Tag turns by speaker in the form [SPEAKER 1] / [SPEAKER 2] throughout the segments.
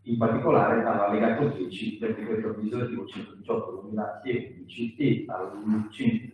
[SPEAKER 1] in particolare all'allegato 10 del decreto legislativo 118/2011 e al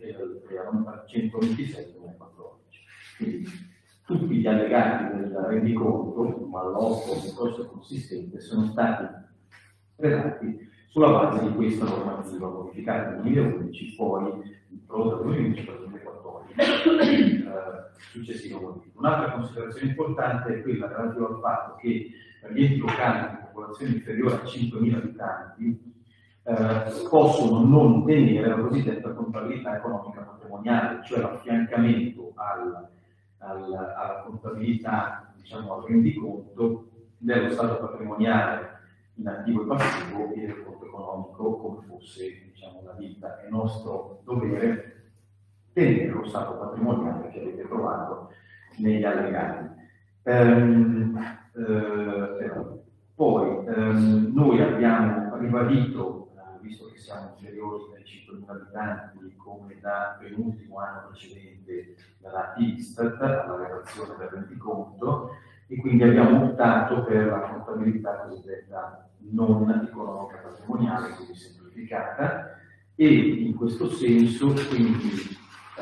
[SPEAKER 1] 126/2014. Quindi tutti gli allegati del rendiconto, ma l'8 nel corso consistente, sono stati redatti sulla base di questa normativa modificata nel 2011, poi introdotta nel 2011 per il 2014, successiva modifica. Un'altra considerazione importante è quella relativa al fatto che per gli enti locali di popolazione inferiore a 5.000 abitanti possono non tenere la cosiddetta contabilità economica patrimoniale, cioè l'affiancamento alla contabilità, diciamo al rendiconto, dello stato patrimoniale in attivo e passivo e del conto economico come fosse, diciamo, una ditta. È nostro dovere tenere lo stato patrimoniale che avete trovato negli allegati. Poi noi abbiamo ribadito, visto che siamo inferiori ai 5.000 abitanti come da penultimo anno precedente dalla Istat alla redazione del rendiconto, e quindi abbiamo optato per la contabilità cosiddetta non economica patrimoniale, quindi semplificata, e in questo senso quindi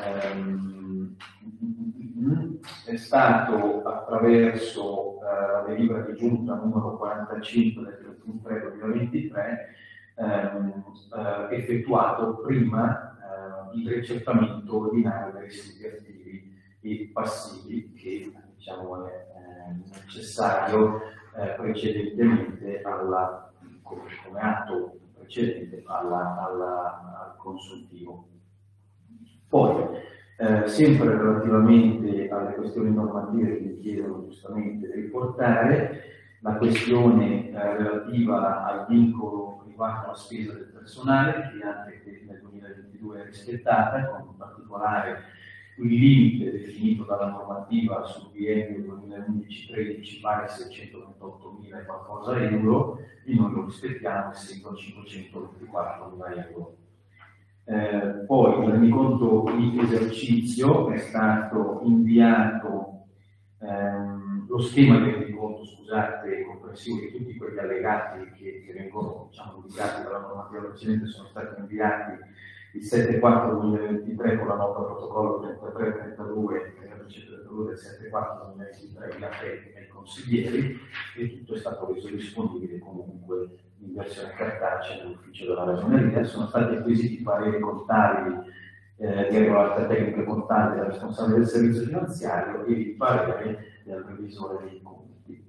[SPEAKER 1] è stato attraverso la delibera di giunta numero 45 del 31/3/2023 effettuato prima il riaccertamento ordinario dei residui attivi e passivi che, diciamo, è necessario precedentemente come atto precedente al consultivo. Poi, sempre relativamente alle questioni normative che mi chiedono giustamente di riportare, la questione relativa al vincolo privato alla spesa del personale, che anche nel 2022 è rispettata, con in particolare il limite definito dalla normativa sul biennio 2011-13 pari a 628.000 e qualcosa euro, e noi lo rispettiamo essendo 524.000 euro. Poi il rendiconto di esercizio è stato inviato, lo schema di rendiconto, scusate, comprensivo di tutti quegli allegati che vengono, diciamo, indicati dalla normativa precedente, sono stati inviati il 7/4/2023 con la nota protocollo 3332 del 7/4/2023 via te ai consiglieri, e tutto è stato reso disponibile comunque in versione cartacea nell'ufficio della ragioneria. Sono stati acquisiti pareri contabili di regolarità tecnica contabile del responsabile del servizio finanziario e il parere del revisore dei conti.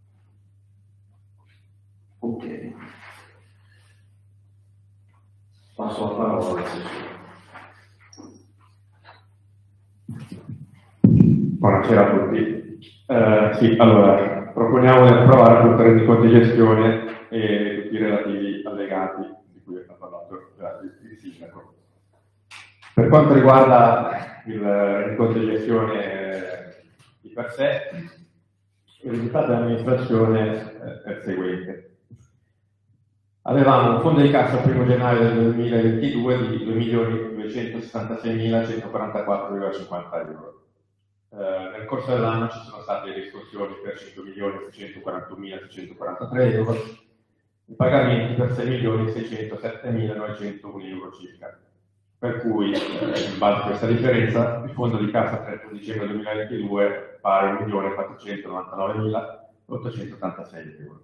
[SPEAKER 1] Ok. Passo la parola al assessore.
[SPEAKER 2] Buonasera a tutti. Sì, allora, proponiamo di approvare tutto il rendiconto di gestione e tutti i relativi allegati di cui ha parlato il sindaco. Per quanto riguarda il rendiconto di gestione di per sé, il risultato dell'amministrazione è il seguente. Avevamo un fondo di cassa al 1 gennaio del 2022 di 2.266.144,50 euro. Nel corso dell'anno ci sono state riscossioni per 5.641.643 euro e pagamenti per 6.607.901 euro circa. Per cui, in base a questa differenza, il fondo di cassa al 31 dicembre 2022 pare 1.499.886 euro.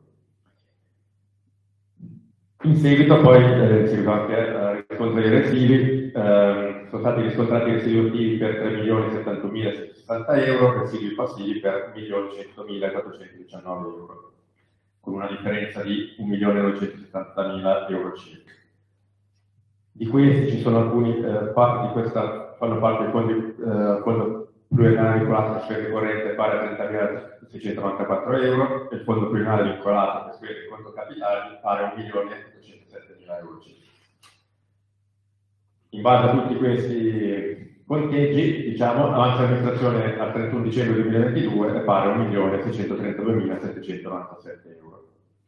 [SPEAKER 2] In seguito poi, seguito anche al riscontro dei residui, sono stati riscontrati residui attivi per 3.071.760 euro, residui passivi per 1.100.419 euro, con una differenza di 1.970.000 euro circa. Di questi ci sono alcuni, parte di questa fanno parte del fondo pluriennale vincolato alla spesa corrente pari a 30.694 euro e il fondo pluriennale vincolato per spese di conto capitale pari a 1.807.000 euro circa. In base a tutti questi conteggi, diciamo, l'avanzo amministrazione al 31 dicembre 2022 è pari a 1.632.797 euro.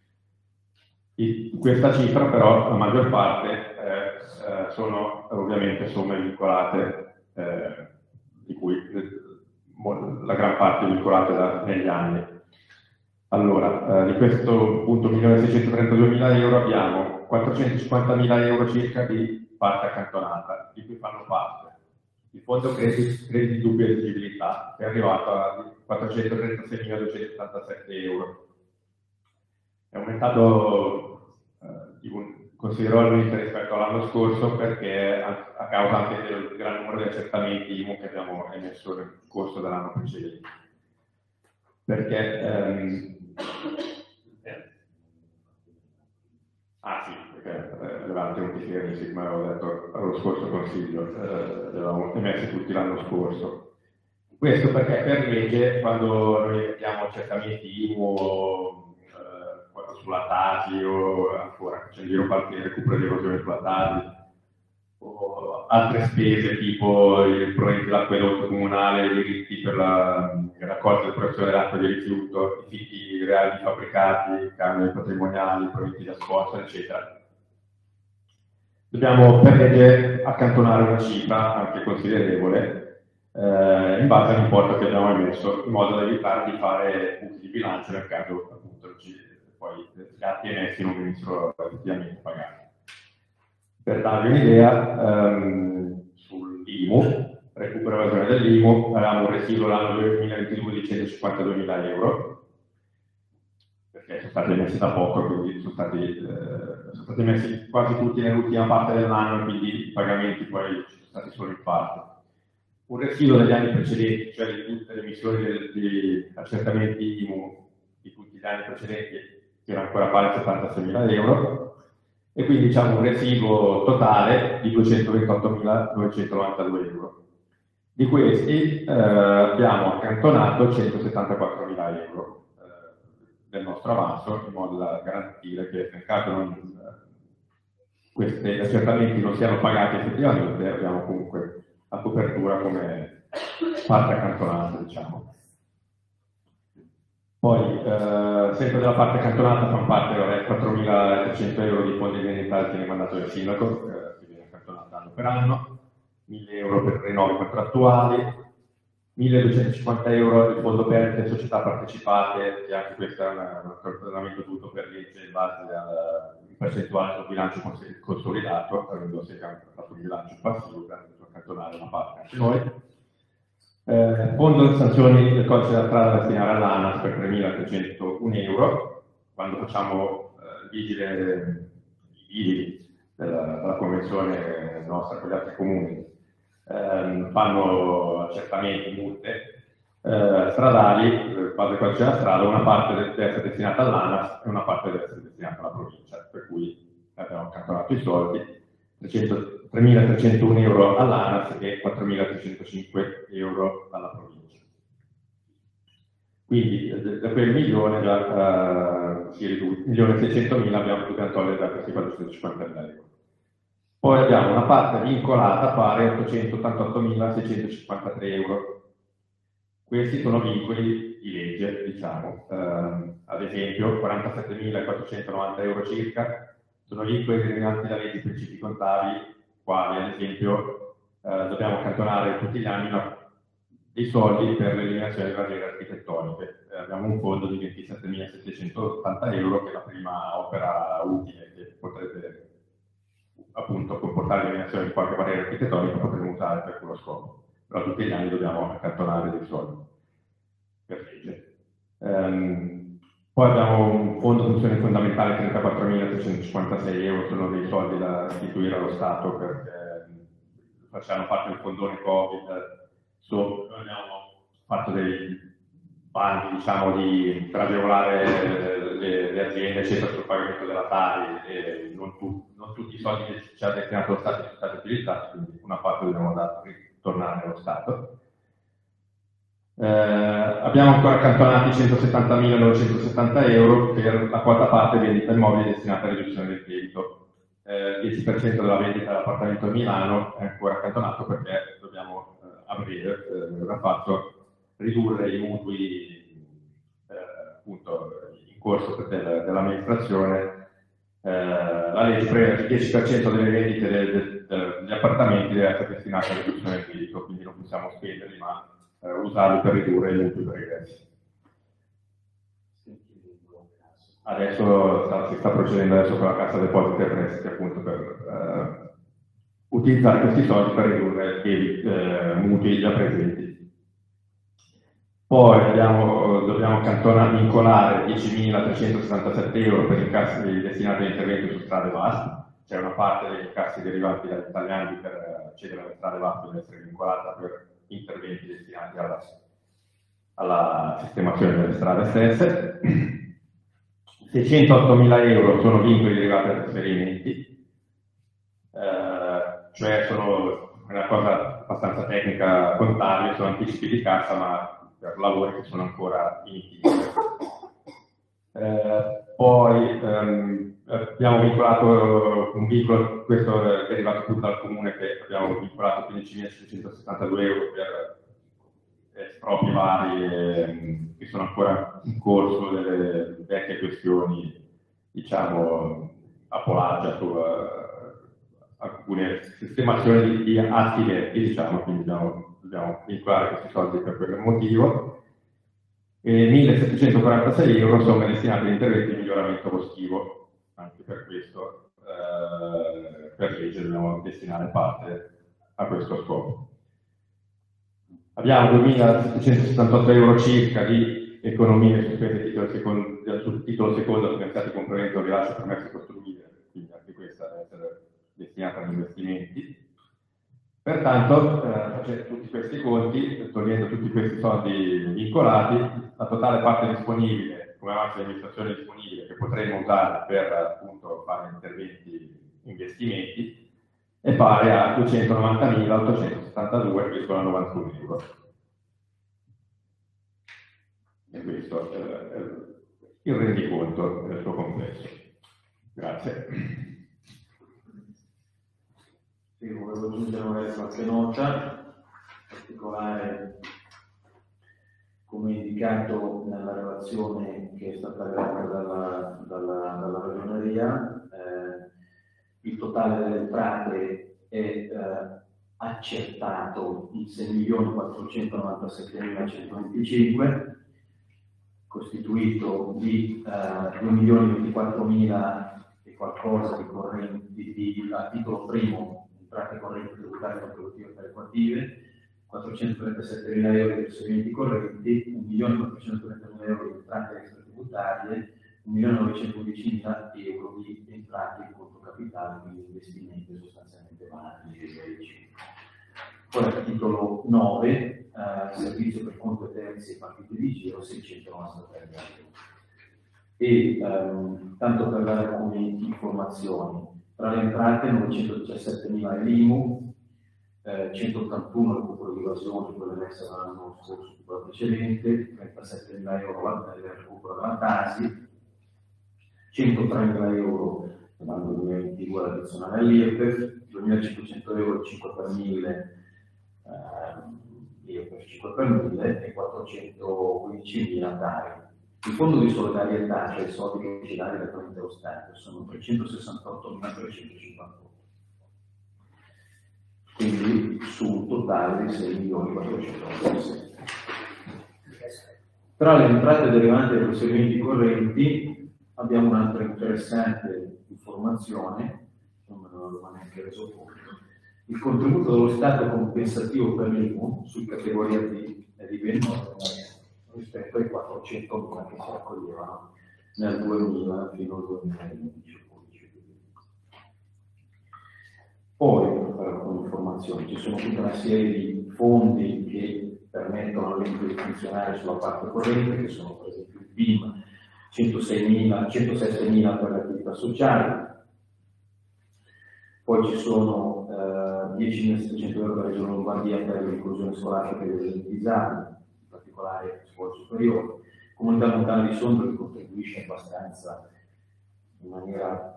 [SPEAKER 2] Questa cifra però, la maggior parte, sono ovviamente somme vincolate, di cui la gran parte vincolate negli anni. Allora, di questo punto 1.632.000 euro abbiamo 450.000 euro circa di parte accantonata, di cui fanno parte il fondo crediti di dubbia esigibilità, che è arrivato a 436.277 euro. È aumentato considerevolmente rispetto all'anno scorso perché a causa anche del gran numero di accertamenti IMU che abbiamo emesso nel corso dell'anno precedente. Perché avevate notifiche, come avevo detto allo scorso consiglio, li avevamo emessi tutti l'anno scorso. Questo perché per legge, quando noi abbiamo accertamenti IMU sulla Tasi o ancora c'è in giro qualche recupero di erosione sulla Tasi o altre spese tipo i proventi dell'acquedotto comunale, i diritti per la raccolta e depurazione dell'acqua di rifiuto, i fitti reali di fabbricati, canoni patrimoniali, proventi da sponsor, eccetera. Dobbiamo per legge accantonare una cifra anche considerevole in base all'importo che abbiamo emesso, in modo da evitare di fare buchi di bilancio nel caso appunto poi gli atti emessi non venissero effettivamente pagati. Per darvi un'idea, sull'IMU, recupero evasione dell'IMU, avevamo un residuo l'anno 2022 di 152.000 euro, perché sono stati emessi da poco, quindi sono stati emessi quasi tutti nell'ultima parte dell'anno, quindi i pagamenti poi ci sono stati solo in parte. Un residuo degli anni precedenti, cioè di tutte le emissioni di accertamenti IMU di tutti gli anni precedenti, che era ancora pari a 76.000 euro, e quindi diciamo un residuo totale di 228.992 euro. Di questi abbiamo accantonato 174.000 euro del nostro avanzo, in modo da garantire che nel caso questi accertamenti non siano pagati effettivamente, abbiamo comunque la copertura come parte accantonata, diciamo. Poi, sempre della parte accantonata fanno parte 4.300 euro di fondi indennità che viene mandato del sindaco, che viene accantonato anno per anno, 1.000 euro per rinnovi contrattuali, 1.250 euro di fondo perdite società partecipate, che anche questo è un accantonamento dovuto per legge in base al percentuale sul bilancio consolidato, avendo sempre fatto un bilancio passivo, per accantonare una parte anche noi. Fondo di sanzioni del codice della strada da destinare all'ANAS per 3.301 euro, quando facciamo i vigili della convenzione nostra con gli altri comuni, fanno accertamenti, multe stradali, base del codice della strada, una parte deve essere destinata all'ANAS e una parte deve essere destinata alla provincia, per cui abbiamo accantonato i soldi. 3.301 euro all'ANAS e 4.305 euro alla provincia. Quindi da quel milione già si riduce, 1.600.000 abbiamo dobbiamo togliere da questi 450.000 euro. Poi abbiamo una parte vincolata pari a 888.653 euro. Questi sono vincoli di legge, diciamo. Ad esempio 47.490 euro circa sono vincoli derivanti da leggi principi contabili, quali ad esempio dobbiamo accantonare tutti gli anni dei soldi per l'eliminazione delle barriere architettoniche. Abbiamo un fondo di 27.780 euro, che è la prima opera utile che potrebbe appunto comportare l'eliminazione di qualche barriera architettonica, potremmo usare per quello scopo. Però tutti gli anni dobbiamo accantonare dei soldi per legge. Poi abbiamo un fondo funzione fondamentale, 34.356 euro, sono dei soldi da istituire allo Stato perché facciamo parte del fondone Covid. Abbiamo fatto dei bandi, diciamo, per agevolare le aziende, eccetera, sul pagamento della Tari, e non tutti i soldi che ci ha destinato lo Stato sono stati utilizzati, quindi una parte dobbiamo ritornare allo Stato. Abbiamo ancora accantonati 170.970 euro per la quota parte vendita immobili destinata alla riduzione del debito. Il 10% della vendita dell'appartamento a Milano è ancora accantonato perché dobbiamo a breve, avrà fatto ridurre i mutui appunto in corso dell'amministrazione. La legge prevede che il 10% delle vendite degli appartamenti deve essere destinato alla riduzione del debito, quindi non possiamo spenderli, ma usarli per ridurre i mutui pregressi. adesso si sta procedendo adesso con la Cassa Depositi e Prestiti appunto per utilizzare questi soldi per ridurre i mutui già presenti. Poi dobbiamo vincolare 10.367 euro per incassi destinati a interventi su strade vaste. C'è una parte degli incassi derivanti dagli italiani per accedere alle strade vaste deve essere vincolata per interventi destinati alla sistemazione delle strade stesse. 608.000 euro sono vincoli derivati da trasferimenti, cioè sono una cosa abbastanza tecnica contabile, sono anticipi di cassa, ma per lavori che sono ancora iniziati. Poi abbiamo vincolato un vincolo, questo è derivato tutto dal comune, che abbiamo vincolato 15.772 euro per espropri vari che sono ancora in corso, delle vecchie questioni, diciamo, a Polaggia su alcune sistemazioni di atti vecchi, diciamo, quindi dobbiamo vincolare questi soldi per quel motivo. E 1.746 euro sono destinati agli interventi di miglioramento boschivo, anche per questo per legge dobbiamo destinare parte a questo scopo. Abbiamo 2.778 euro circa di economie sul titolo secondo finanziati con prevento rilascio permessi costruire, quindi anche questa deve essere destinata agli investimenti. Pertanto, facendo tutti questi conti, togliendo tutti questi soldi vincolati, la totale parte disponibile, come avanzo di amministrazione disponibile, che potremmo usare per appunto fare interventi, investimenti, è pari a 290.872,91 euro. E questo è il rendiconto nel suo complesso. Grazie.
[SPEAKER 1] Sì, volevo aggiungere qualche nota, in particolare, come indicato nella relazione che è stata data dalla ragioneria, il totale delle entrate è accertato in 6.497.125, costituito di 2.024.000 e qualcosa di correnti a titolo primo, entrate correnti tributarie contributive e perequative, 437.000 euro di trasferimenti correnti, 1.430.000 euro di entrate extratributarie, 1.911.000 euro di entrate in conto capitale, quindi investimenti sostanzialmente vari e verici. Poi al titolo 9, servizio per conto terzi e partite di giro, 693.000 euro. E tanto per dare alcune informazioni, tra le entrate 917.000 l'IMU, 181 il recupero di evasione, quelle messe l'anno scorso, quello precedente, 37.000 euro il recupero della Tasi, 103.000 euro nell'anno 2022 l'addizionale all'IRPEF, 2.500 euro 5 per 1000 IRPEF 5 per 1000 e 415.000 TARI. Il fondo di solidarietà, cioè i soldi che ci dà direttamente lo Stato, sono 368.358. Quindi su un totale di 6.496. Tra le entrate derivanti dai trasferimenti correnti abbiamo un'altra interessante informazione, non me ne avevo neanche reso conto. Il contributo dello Stato compensativo per l'IMU su categoria D è di ben 9 rispetto ai 400.000 che si raccoglievano nel 2000 fino al 2011. Poi, per alcune informazioni, ci sono tutta una serie di fondi che permettono all'ente di funzionare sulla parte corrente, che sono per esempio il PIM, 107.000 per le attività sociali, poi ci sono 10.700 euro per la Regione Lombardia per l'inclusione scolastica degli enti disabili, in particolare scuole superiori, Comunità Montana di Sondrio che contribuisce abbastanza in maniera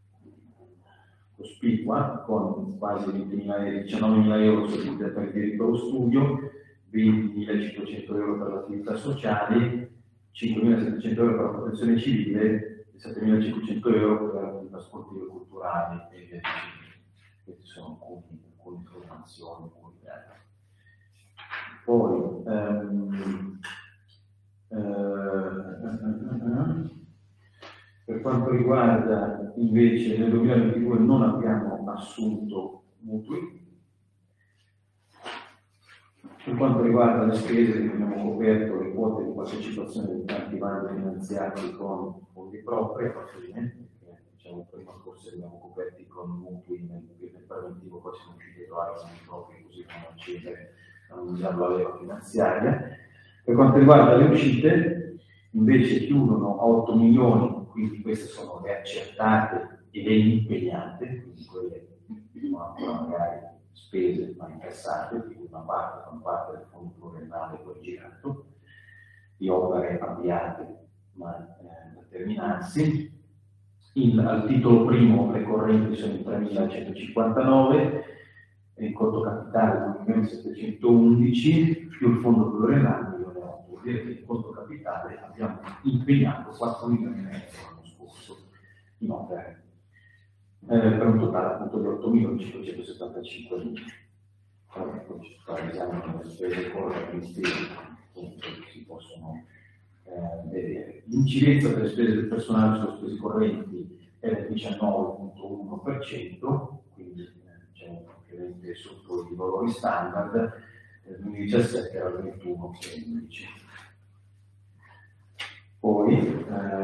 [SPEAKER 1] cospicua, con quasi 19.000 euro per il diritto allo studio, 20.500 euro per le attività sociali, 5.700 euro per la protezione civile e 7.500 euro per le attività sportive e culturali e via dicendo. Queste sono alcune informazioni. Poi Per quanto riguarda invece nel 2022 non abbiamo assunto mutui. Per quanto riguarda le spese, abbiamo coperto le quote di partecipazione dei tanti bandi finanziati con fondi propri alla fine, perché diciamo prima forse li abbiamo coperti con mutui nel preventivo, poi siamo riusciti a trovare fondi propri così da non accedere a non usare la leva finanziaria. Per quanto riguarda le uscite, invece chiudono a 8 milioni, quindi queste sono le accertate e le impegnate, quindi quelle che sono ancora magari spese ma incassate, di cui una parte fanno parte del fondo pluriennale poi girato, di opere avviate ma da terminarsi. Al titolo primo le correnti sono in 3.159, il conto capitale 2.711 più il fondo pluriennale 1.800.000. Vuol dire che il conto capitale abbiamo impegnato 4 milioni e mezzo l'anno scorso in opere, per un totale appunto di 8.575.000. Poi ci parliamo delle spese correnti che si possono vedere. L'incidenza delle spese del personale sulle spese correnti è del 19,1%, quindi diciamo ovviamente sotto i valori standard. Nel 2017 era il 21,11%. Poi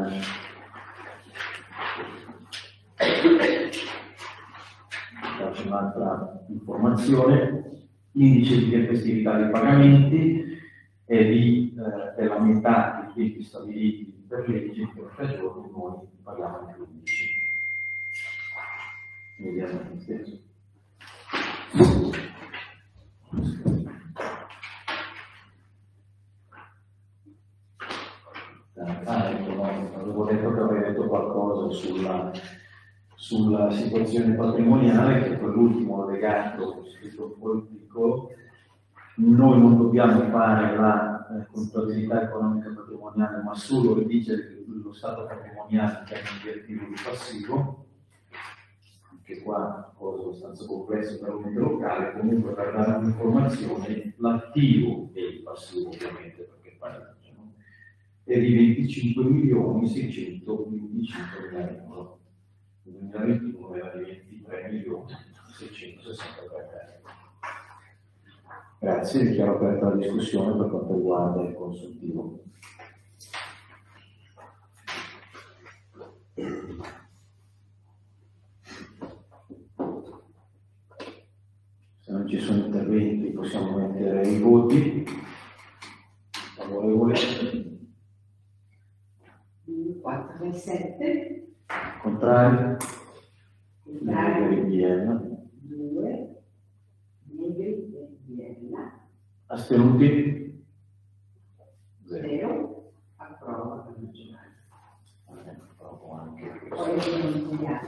[SPEAKER 1] faccio un'altra informazione: l'indice di tempestività dei pagamenti è della metà dei tempi stabiliti per legge, 30 giorni, noi paghiamo anche 11. Immediatamente. Avevo detto che avrei detto qualcosa sulla situazione patrimoniale, che è quell'ultimo legato scritto un po' piccolo. Noi non dobbiamo fare la contabilità economica patrimoniale, ma solo redigere lo stato patrimoniale in termini di attivo e di passivo. Anche qua cosa abbastanza complessa per un ente locale. Comunque, per dare un'informazione, l'attivo e il passivo ovviamente, perché pareggiano, è di 25.625.000 euro. Nel 2021 era di 23.663.000 euro. Grazie, dichiaro aperta la discussione per quanto riguarda il consuntivo. Se non ci sono interventi possiamo mettere i voti. Favorevole?
[SPEAKER 3] 4 e 7.
[SPEAKER 1] Contrari?
[SPEAKER 3] Contrari.
[SPEAKER 1] BN.
[SPEAKER 3] 2. Negri e BN.
[SPEAKER 1] Astenuti?
[SPEAKER 3] 0. Approva per maggioranza.
[SPEAKER 1] Approvo anche
[SPEAKER 3] Poi sono inviati.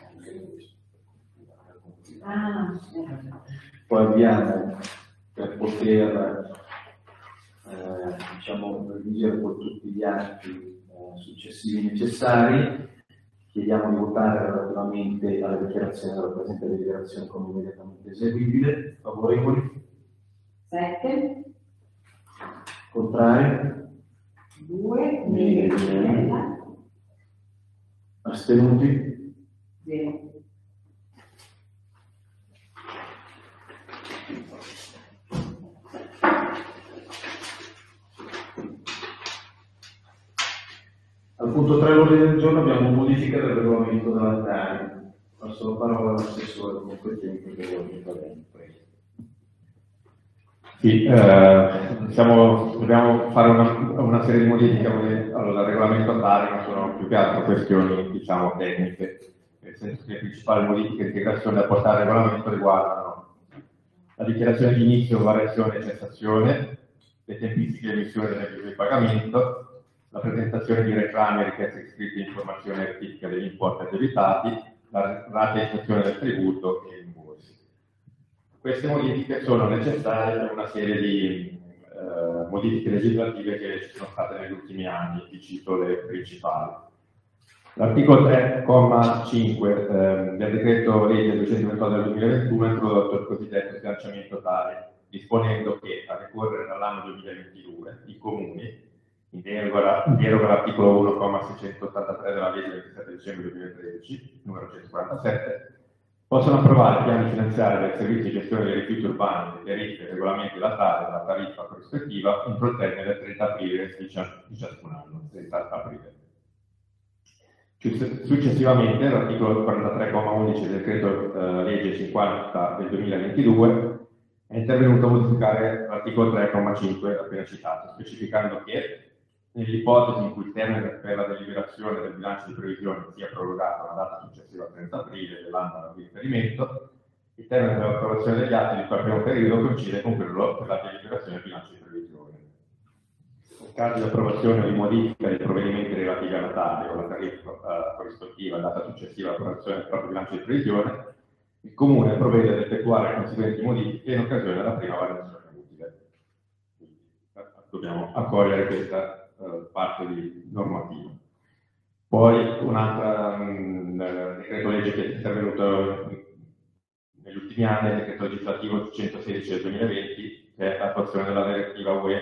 [SPEAKER 1] Poi abbiamo, per poter diciamo, redigere poi tutti gli atti successivi necessari, chiediamo di votare relativamente alla dichiarazione della presente deliberazione come immediatamente eseguibile. Favorevoli?
[SPEAKER 3] 7.
[SPEAKER 1] Contrari?
[SPEAKER 3] 2. Negri e BN.
[SPEAKER 1] Astenuti?
[SPEAKER 3] 0.
[SPEAKER 1] Al punto 3 all'ordine del giorno abbiamo modifica del regolamento della TARI. Passo la parola all'assessore competente che vuole intervenire.
[SPEAKER 2] Sì, dobbiamo fare una serie di modifiche al regolamento TARI, ma sono più che altro questioni, diciamo, tecniche, nel senso che le principali modifiche di integrazione da portare al regolamento riguardano la dichiarazione di inizio, variazione e cessazione, le tempistiche di emissione dell'avviso di pagamento, la presentazione di reclami, richieste scritte di informazione e rettifica degli importi addebitati, la rateizzazione del tributo e rimborsi. Queste modifiche sono necessarie per una serie di modifiche legislative che ci sono state negli ultimi anni, vi cito le principali. L'articolo 3,5 del decreto legge 228 del 2021 ha introdotto il cosiddetto finanziamento TARI, disponendo che a decorrere dall'anno 2022 i comuni in deroga all'articolo 1,683 della legge 27 dicembre 2013, numero 147, possono approvare piani finanziari del servizio di gestione dei rifiuti urbani, le tariffe, regolamenti della TARE e della tariffa corrispettiva entro il termine del 30 aprile di ciascun anno. 30 aprile. Successivamente, l'articolo 43,11 del decreto legge 50 del 2022 è intervenuto a modificare l'articolo 3,5 appena citato, specificando che nell'ipotesi in cui il termine per la deliberazione del bilancio di previsione sia prorogato alla data successiva al 30 aprile dell'anno di riferimento, il termine per l'approvazione degli atti di quel primo periodo coincide con quello per la deliberazione del bilancio di previsione. In caso di approvazione o di modifica dei provvedimenti relativi alla TARE o alla tariffa corrispettiva alla data successiva all'approvazione del proprio bilancio di previsione, il Comune provvede ad effettuare conseguenti modifiche in occasione della prima variazione utile. Dobbiamo accogliere questa parte di normativa. Poi un altro decreto legge che è intervenuto negli ultimi anni è il decreto legislativo 116 del 2020, che è l'attuazione della direttiva UE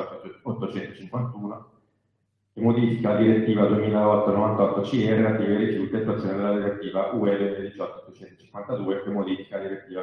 [SPEAKER 2] 2018-851, che modifica la direttiva 2008-98-CE relativa ai rifiuti e attuazione della direttiva UE 2018-852, che modifica la direttiva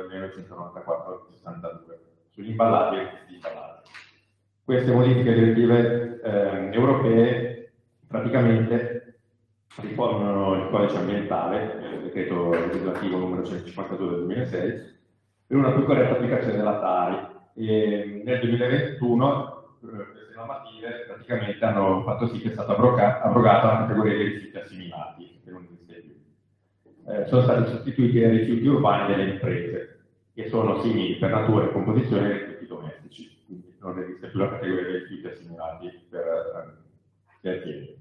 [SPEAKER 2] 1994-62 sugli imballaggi e gli imballaggi. Queste modifiche direttive europee praticamente riformano il codice ambientale, il decreto legislativo numero 152 del 2006, per una più corretta applicazione della TARI. E nel 2021 queste normative praticamente hanno fatto sì che è stata abrogata la categoria dei rifiuti assimilati, che non esiste più. Sono stati sostituiti dai rifiuti urbani delle imprese, che sono simili per natura e composizione ai rifiuti domestici. Non esiste più la categoria dei rifiuti assimilati per le aziende.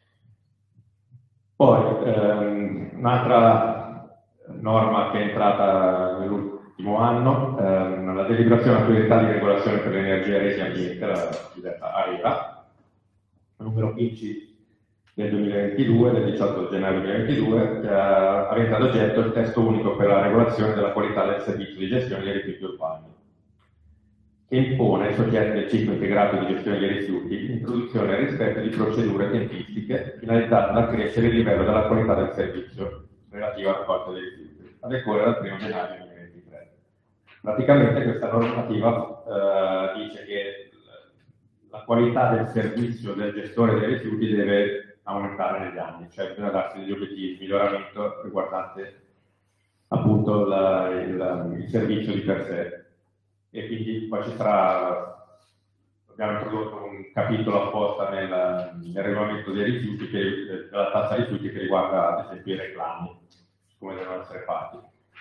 [SPEAKER 2] Poi, un'altra norma che è entrata nell'ultimo anno, la deliberazione dell'autorità di regolazione per l'energia, reti e ambiente, la cosiddetta ARERA, numero 15 del 2022, del 18 gennaio 2022, che aveva ad oggetto il testo unico per la regolazione della qualità del servizio di gestione dei rifiuti urbani, che impone ai soggetti del ciclo integrato di gestione dei rifiuti l'introduzione e il rispetto di procedure tempistiche finalizzate ad accrescere il livello della qualità del servizio relativo alla raccolta dei rifiuti, a decorrere dal 1 gennaio 2023. Praticamente questa normativa dice che la qualità del servizio del gestore dei rifiuti deve aumentare negli anni, cioè bisogna darsi degli obiettivi di miglioramento riguardante appunto il servizio di per sé. E quindi poi ci sarà, abbiamo introdotto un capitolo apposta nel regolamento dei rifiuti, della tassa rifiuti, che riguarda ad esempio i reclami, come devono essere fatti,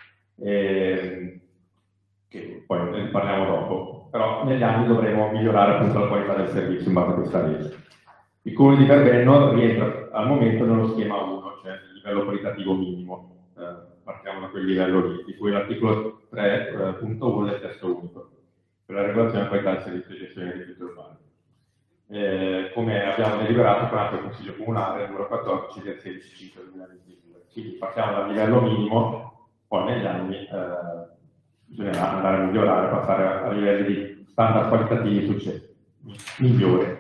[SPEAKER 2] che poi ne parliamo dopo, però negli anni dovremo migliorare appunto la qualità del servizio in base a questa legge. Il Comune di Verbenno rientra al momento nello schema 1, cioè il livello qualitativo minimo. Partiamo da quel livello lì, di cui l'articolo 3.1 del testo unico, per la regolazione della qualità del servizio di gestione dei rifiuti urbani. Come abbiamo deliberato con l'atto del Consiglio Comunale numero 14 del 16/5 2022. Quindi partiamo dal livello minimo, poi negli anni bisognerà andare a migliorare, passare a livelli di standard qualitativi migliori.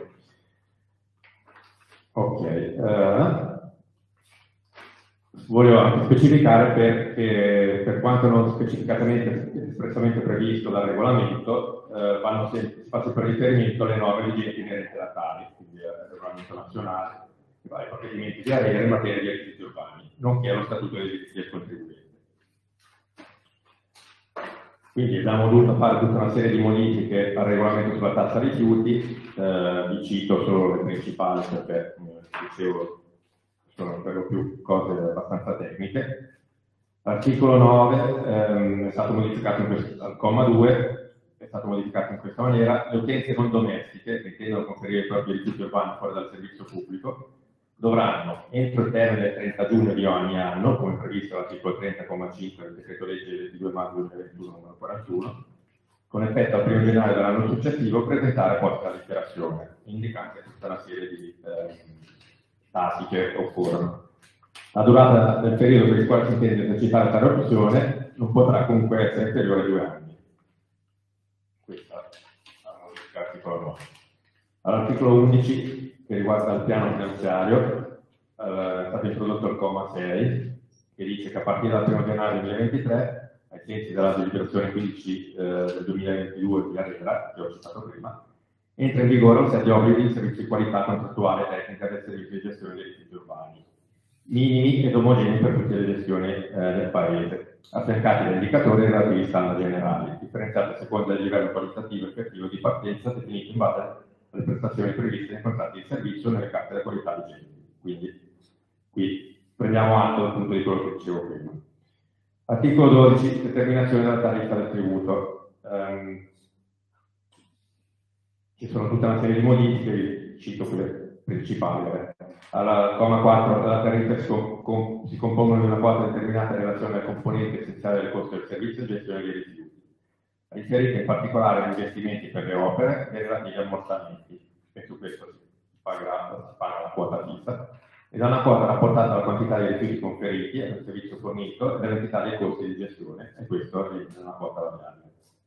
[SPEAKER 2] Ok. Volevo anche specificare per quanto non specificatamente espressamente previsto dal regolamento, fanno spazio per riferimento alle norme vigenti inerenti alla TARI, quindi al regolamento nazionale, i vari provvedimenti di ARERA in materia di rifiuti urbani, nonché allo statuto dei diritti del contribuente. Quindi abbiamo dovuto fare tutta una serie di modifiche al regolamento sulla tassa rifiuti, vi cito solo le principali perché, come dicevo, sono per lo più cose abbastanza tecniche. L'articolo 9 è stato modificato al comma 2, è stato modificato in questa maniera: le utenze non domestiche che intendono conferire i propri rifiuti urbani fuori dal servizio pubblico dovranno, entro il termine del 30 giugno di ogni anno, come previsto dall'articolo 30,5 del decreto legge 22 maggio 2021 numero 41, con effetto al 1 gennaio dell'anno successivo, presentare apposita dichiarazione, indicante tutta una serie di dati che occorrono. La durata del periodo per il quale si intende esercitare tale opzione non potrà comunque essere inferiore a 2 anni. Questa è l'articolo 9. All'articolo 11, che riguarda il piano finanziario, è stato introdotto il comma 6, che dice che a partire dal 1 gennaio 2023, ai sensi della deliberazione 15 del 2022 di ARERA, che ho citato prima, entra in vigore un set di obblighi di servizio di qualità contrattuale e tecnica del servizio di gestione dei rifiuti urbani, minimi ed omogenei per tutte le gestioni del Paese, affiancati da indicatori relativi standard generali, differenziati a seconda del livello qualitativo effettivo di partenza definito in base alle prestazioni previste nei contratti di servizio nelle carte della qualità vigenti. Quindi qui prendiamo atto dal punto di quello che dicevo prima. Articolo 12, determinazione della tariffa del tributo. Ci sono tutta una serie di modifiche, cito quelle principali. Alla comma 4, la tariffa si compongono di una quota determinata in relazione al componente essenziale del costo del servizio e gestione dei rifiuti, riferita in particolare agli investimenti per le opere e relativi ammortamenti, e su questo si paga la quota fissa, e da una quota rapportata alla quantità di rifiuti conferiti al servizio fornito e dall'entità dei costi di gestione, e questo è una quota variabile.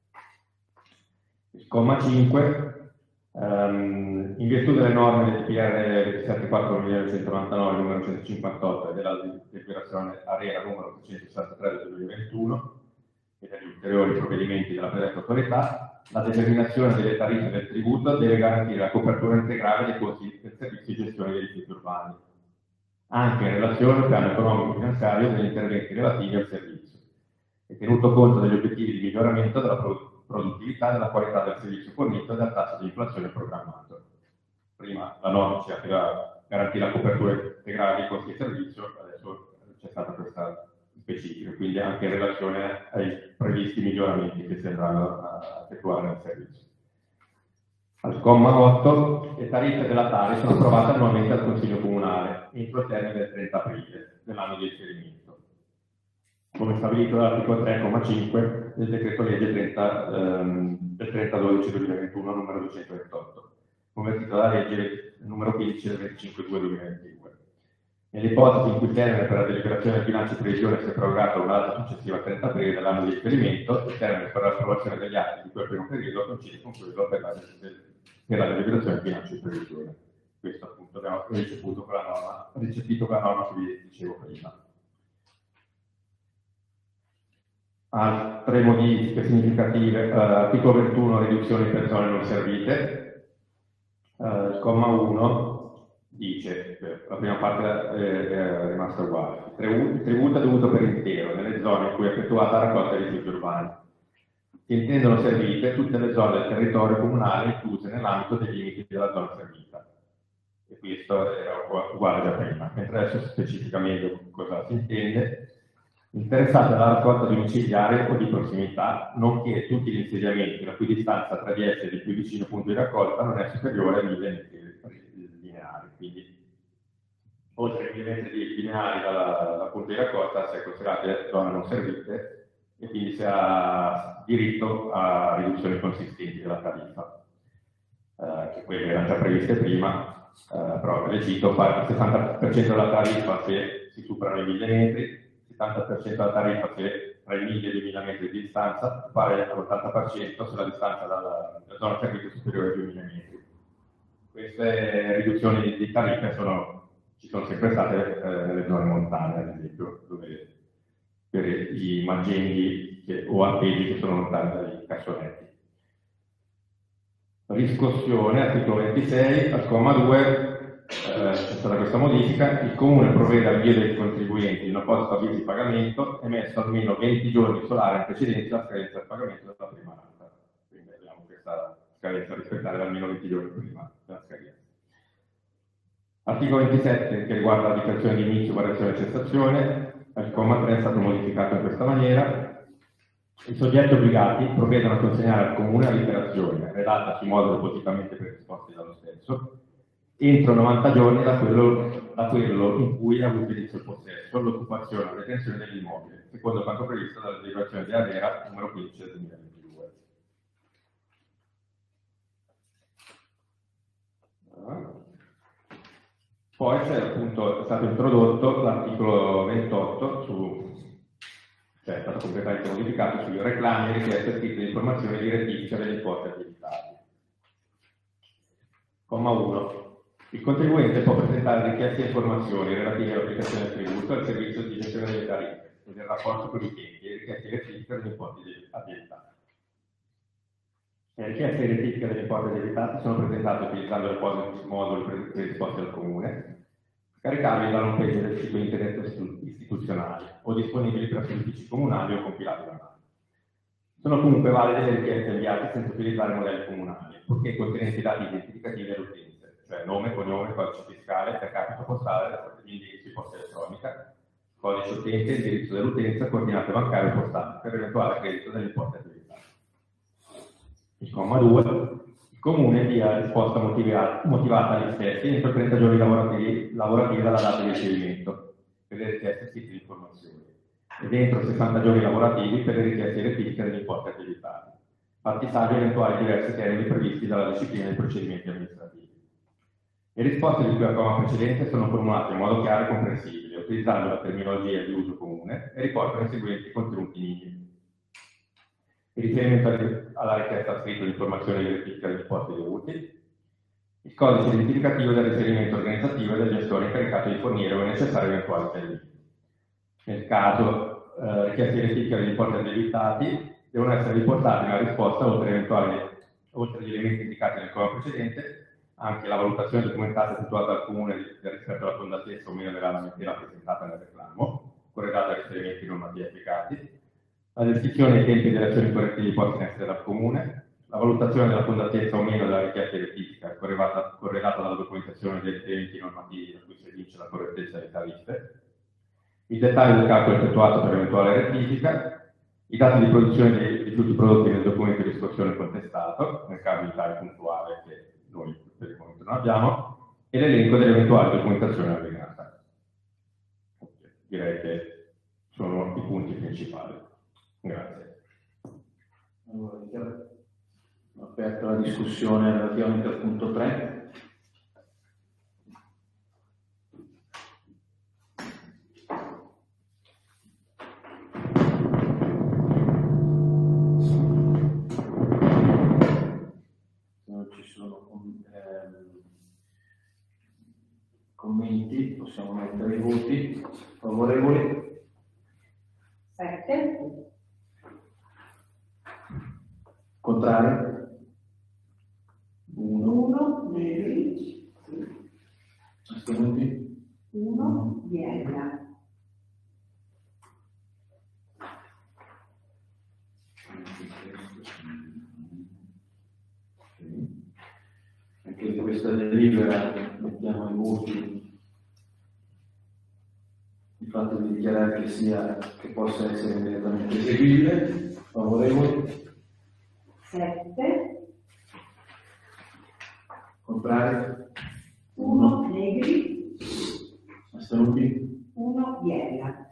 [SPEAKER 2] Il comma 5, in virtù delle norme del TPR 274/1999 numero 158 e della deliberazione ARERA numero 363 del 2021 e degli ulteriori provvedimenti della predetta autorità, la determinazione delle tariffe del tributo deve garantire la copertura integrale dei costi del servizio di gestione dei rifiuti urbani, anche in relazione al piano economico-finanziario degli interventi relativi al servizio, e tenuto conto degli obiettivi di miglioramento della produttività e della qualità del servizio fornito e del tasso di inflazione programmato. Prima la norma ci ha garantito la copertura integrale dei costi di servizio, adesso c'è stata questa specifica, quindi anche in relazione ai previsti miglioramenti che si andranno a effettuare nel servizio. Al comma 8, le tariffe della TARI sono approvate annualmente dal Consiglio Comunale entro il termine del 30 aprile dell'anno di riferimento, come stabilito dall'articolo 3,5 del decreto legge 30/12/2021 numero 228, convertito dalla legge numero 15 del 25/2/2022. Nell'ipotesi in cui il termine per la deliberazione del bilancio di previsione sia prorogato a una data successiva al 30 aprile dell'anno di riferimento, il termine per l'approvazione degli atti di quel primo periodo coincide con quello per la deliberazione del bilancio di previsione. Questo appunto abbiamo recepito con la norma che vi dicevo prima. Altre modifiche significative, articolo 21, riduzioni per zone non servite. Il comma 1 dice, la prima parte è rimasta uguale, il tributo è dovuto per intero nelle zone in cui è effettuata la raccolta dei rifiuti urbani. Si intendono servite tutte le zone del territorio comunale incluse nell'ambito dei limiti della zona servita. E questo era uguale da prima, mentre adesso specifica meglio cosa si intende. Interessate alla raccolta domiciliare o di prossimità, nonché tutti gli insediamenti la cui distanza tra di essi e il più vicino punto di raccolta non è superiore a 1000 metri lineari. Quindi, oltre ai 1000 metri lineari dal punto di raccolta, si è considerate zone non servite e quindi si ha diritto a riduzioni consistenti della tariffa, che quelle erano già previste prima, però le cito, fa il 60% della tariffa se si superano i 1000 metri, 70% della tariffa se tra i 1000 e i 2000 metri di distanza, pari all'80% se la distanza dalla zona servita è superiore ai 2000 metri. Queste riduzioni di tariffe ci sono sempre state nelle zone montane, ad esempio, dove per i maggendi o alpeggi che sono lontani dai cassonetti. Riscossione, articolo 26, al comma 2. C'è stata questa modifica, il Comune provvede al invio dei contribuenti in apposito avviso di pagamento emesso almeno 20 giorni solari in precedenza alla scadenza del pagamento della prima rata. Quindi abbiamo questa scadenza da rispettare da almeno 20 giorni prima della scadenza. Articolo 27 che riguarda la dichiarazione di inizio, variazione e cessazione, il comma 3 è stato modificato in questa maniera. I soggetti obbligati provvedono a consegnare al Comune la dichiarazione, redatta su modo appositamente predisposti dallo stesso, entro 90 giorni da quello in cui ha avuto inizio il possesso, l'occupazione o la detenzione dell'immobile, secondo quanto previsto dalla deliberazione di ARERA numero 15 del 2022. Poi c'è appunto, è stato introdotto l'articolo 28 è stato completamente modificato sui reclami e richieste scritte di informazioni di rettifica delle imposte abilitate. Comma 1. Il contribuente può presentare richieste e informazioni relative all'applicazione del tributo al servizio di gestione delle tariffe e del rapporto con gli utenti e richieste di rettifica degli importi addebitati. Le richieste di rettifica degli importi addebitati sono presentate utilizzando i moduli predisposti al Comune, scaricabili dall'home page del sito internet istituzionale o disponibili presso gli uffici comunali o compilati da mano. Sono comunque valide le richieste inviate senza utilizzare modelli comunali, purché contenenti i dati identificativi dell'utente, cioè nome, cognome, codice fiscale, per capito postale, gli indirizzi di posta elettronica, codice utente, indirizzo dell'utenza, coordinate bancarie o postali, per eventuale credito degli importi addebitati. Il comma 2. Il Comune invia risposta motivata agli stessi entro 30 giorni lavorativi dalla data di ricevimento per le richieste scritte di informazioni ed entro 60 giorni lavorativi per le richieste di rettifica degli importi addebitati, fatti salvi eventuali diversi termini previsti dalla disciplina dei procedimenti amministrativi. Le risposte di cui al comma precedente sono formulate in modo chiaro e comprensibile, utilizzando la terminologia di uso comune e riportano i seguenti contenuti minimi. Il riferimento alla richiesta scritta di informazioni di rettifica degli importi dovuti, il codice identificativo del riferimento organizzativo e del gestore incaricato di fornire ove necessario eventuali termini. Nel caso richieste di rettifica degli importi addebitati, devono essere riportati nella risposta oltre agli elementi indicati nel comma precedente, anche la valutazione documentata effettuata dal Comune rispetto alla fondatezza o meno della lamentela presentata nel reclamo, corredata ai riferimenti normativi applicati, la descrizione dei tempi delle azioni correttive poste in essere dal Comune, la valutazione della fondatezza o meno della richiesta di rettifica, corredata dalla documentazione dei riferimenti normativi da cui si evince la correttezza delle tariffe, il dettaglio del calcolo effettuato per eventuale rettifica, i dati di produzione dei rifiuti prodotti nel documento di riscossione contestato, nel caso di tale puntuale che noi per il momento non abbiamo, e l'elenco delle eventuali documentazioni allegata. Direi che sono i punti principali. Grazie.
[SPEAKER 1] Allora, ho aperto la discussione relativamente al punto 3. Commenti, possiamo mettere i voti. Favorevoli?
[SPEAKER 3] 7.
[SPEAKER 1] Contrari?
[SPEAKER 3] 1. Negri.
[SPEAKER 1] Astenuti?
[SPEAKER 3] 1. Biella.
[SPEAKER 1] Anche in questa delibera mettiamo i voti, il fatto di dichiarare che possa essere immediatamente eseguibile. Favorevoli?
[SPEAKER 3] 7.
[SPEAKER 1] Contrari?
[SPEAKER 3] 1. Negri.
[SPEAKER 1] Astenuti?
[SPEAKER 3] 1. Biella.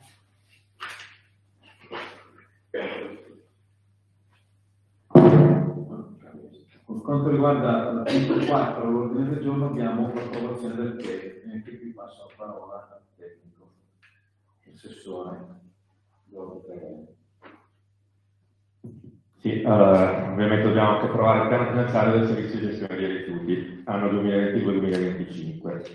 [SPEAKER 1] Per quanto riguarda il punto 4, l'ordine del giorno, abbiamo l'approvazione del PE, che qui passo la parola al tecnico, assessore.
[SPEAKER 2] Sì, ovviamente dobbiamo anche approvare il piano finanziario del servizio di gestione dei rifiuti, anno 2022-2025.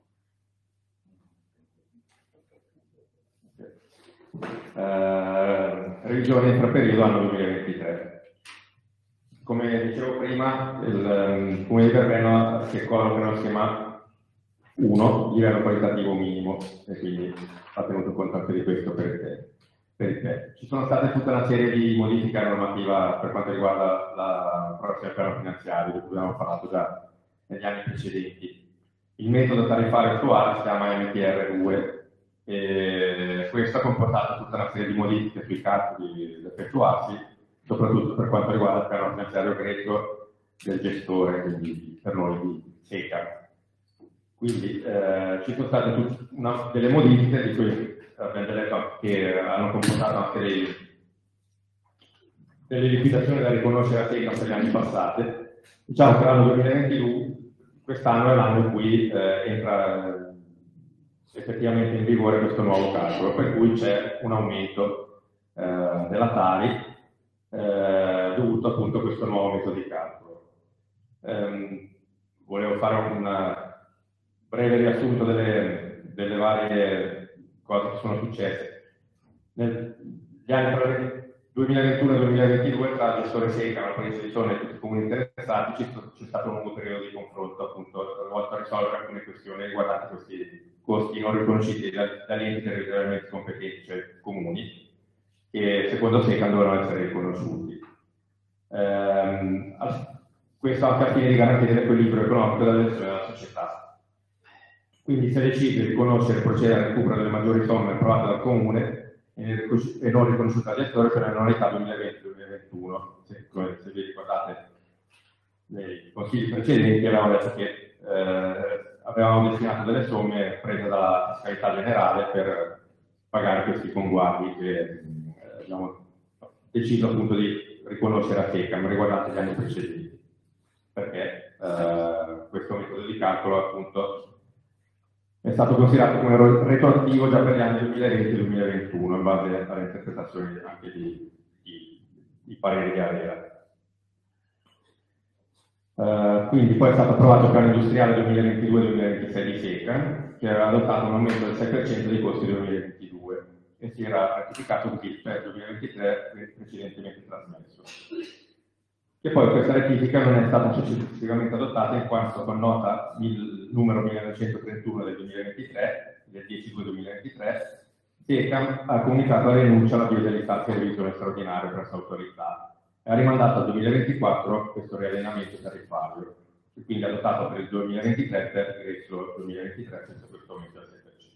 [SPEAKER 2] Revisione intraperiodo anno 2023. Come dicevo prima, il Comune di Verveno si colloca nello schema 1, livello qualitativo minimo, e quindi ha tenuto conto anche di questo per il PE. Ci sono state tutta una serie di modifiche alla normativa per quanto riguarda l'approvazione del piano finanziario, di cui abbiamo parlato già negli anni precedenti. Il metodo tariffario attuale si chiama MTR2 e questo ha comportato tutta una serie di modifiche sui calcoli da effettuarsi, soprattutto per quanto riguarda il piano finanziario greco del gestore, quindi per noi di SECA. Quindi ci sono state delle modifiche di cui abbiamo già detto che hanno comportato anche delle liquidazioni da riconoscere a SECA per gli anni passati. Diciamo che l'anno 2022, quest'anno è l'anno in cui entra effettivamente in vigore questo nuovo calcolo, per cui c'è un aumento della Tari dovuto appunto a questo nuovo metodo di calcolo. volevo fare un breve riassunto delle varie cose che sono successe. Negli anni tra il 2021 e il 2022 tra gestore SECAM, la predisposizione e tutti i comuni interessati c'è stato un lungo periodo di confronto appunto volto a risolvere alcune questioni riguardanti questi costi non riconosciuti dagli enti territorialmente competenti, cioè comuni, che secondo SECAM dovevano essere riconosciuti. Questo anche al fine di garantire l'equilibrio economico della gestione della società. Quindi si è deciso di riconoscere e procedere al recupero delle maggiori somme approvate dal Comune e non riconosciute al gestore per l'annualità 2020-2021. Se vi ricordate nei consigli precedenti avevamo detto che avevamo destinato delle somme prese dalla fiscalità generale per pagare questi conguagli che abbiamo deciso appunto di riconoscere a SECAM riguardanti gli anni precedenti, perché questo metodo di calcolo appunto è stato considerato come retroattivo già per gli anni 2020 e 2021 in base alle interpretazioni anche di pareri di ARERA. Quindi poi è stato approvato il piano industriale 2022-2026 di SECAM, che aveva adottato un aumento del 6% dei costi del 2022 e si era ratificato così per il 2023 precedentemente trasmesso. E poi questa rettifica non è stata successivamente adottata in quanto con nota il numero 1931 del 2023, del 10/2/2023, SECAM ha comunicato la rinuncia all'avvio dell'istanza di revisione straordinaria presso l'autorità e ha rimandato al 2024 questo riallineamento tariffario, e quindi adottato per il 2023 per il 2023 senza questo aumento del 6%.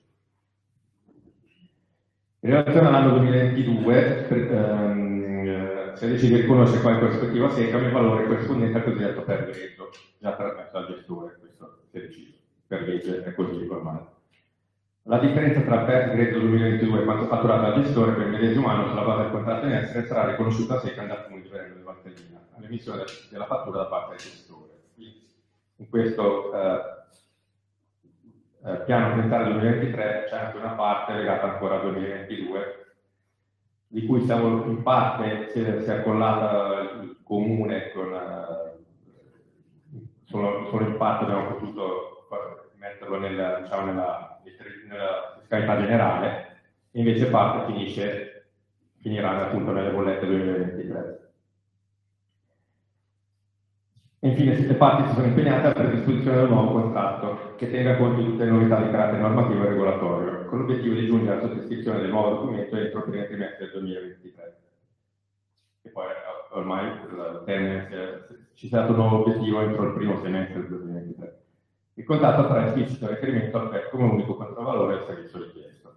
[SPEAKER 2] In relazione all'anno 2022 si è deciso di riconoscere quale corrispettiva a SECAM il valore corrispondente al cosiddetto per grezzo, già permesso dal gestore, questo si è deciso, per legge è così ormai. La differenza tra PER grezzo 2022 e quanto fatturato dal gestore per il medesimo anno sulla base del contratto in essere sarà riconosciuta a SECAM dal Comune di Verano di Valtellina all'emissione della fattura da parte del gestore. Quindi, in questo piano ambientale 2023 c'è anche una parte legata ancora al 2022 di cui siamo in parte si è accollata il Comune con solo in parte abbiamo potuto metterlo nella fiscalità generale, e invece parte finirà appunto nelle bollette 2023. E infine le parti si sono impegnate alla predisposizione del nuovo contratto che tenga conto di tutte le novità di carattere normativo e regolatorio, con l'obiettivo di giungere alla sottoscrizione del nuovo documento entro il primo trimestre del 2023. E poi ormai il termine ci sia dato un nuovo obiettivo entro il primo semestre del 2023. Il contratto farà esplicito riferimento al PER come unico controvalore del servizio richiesto.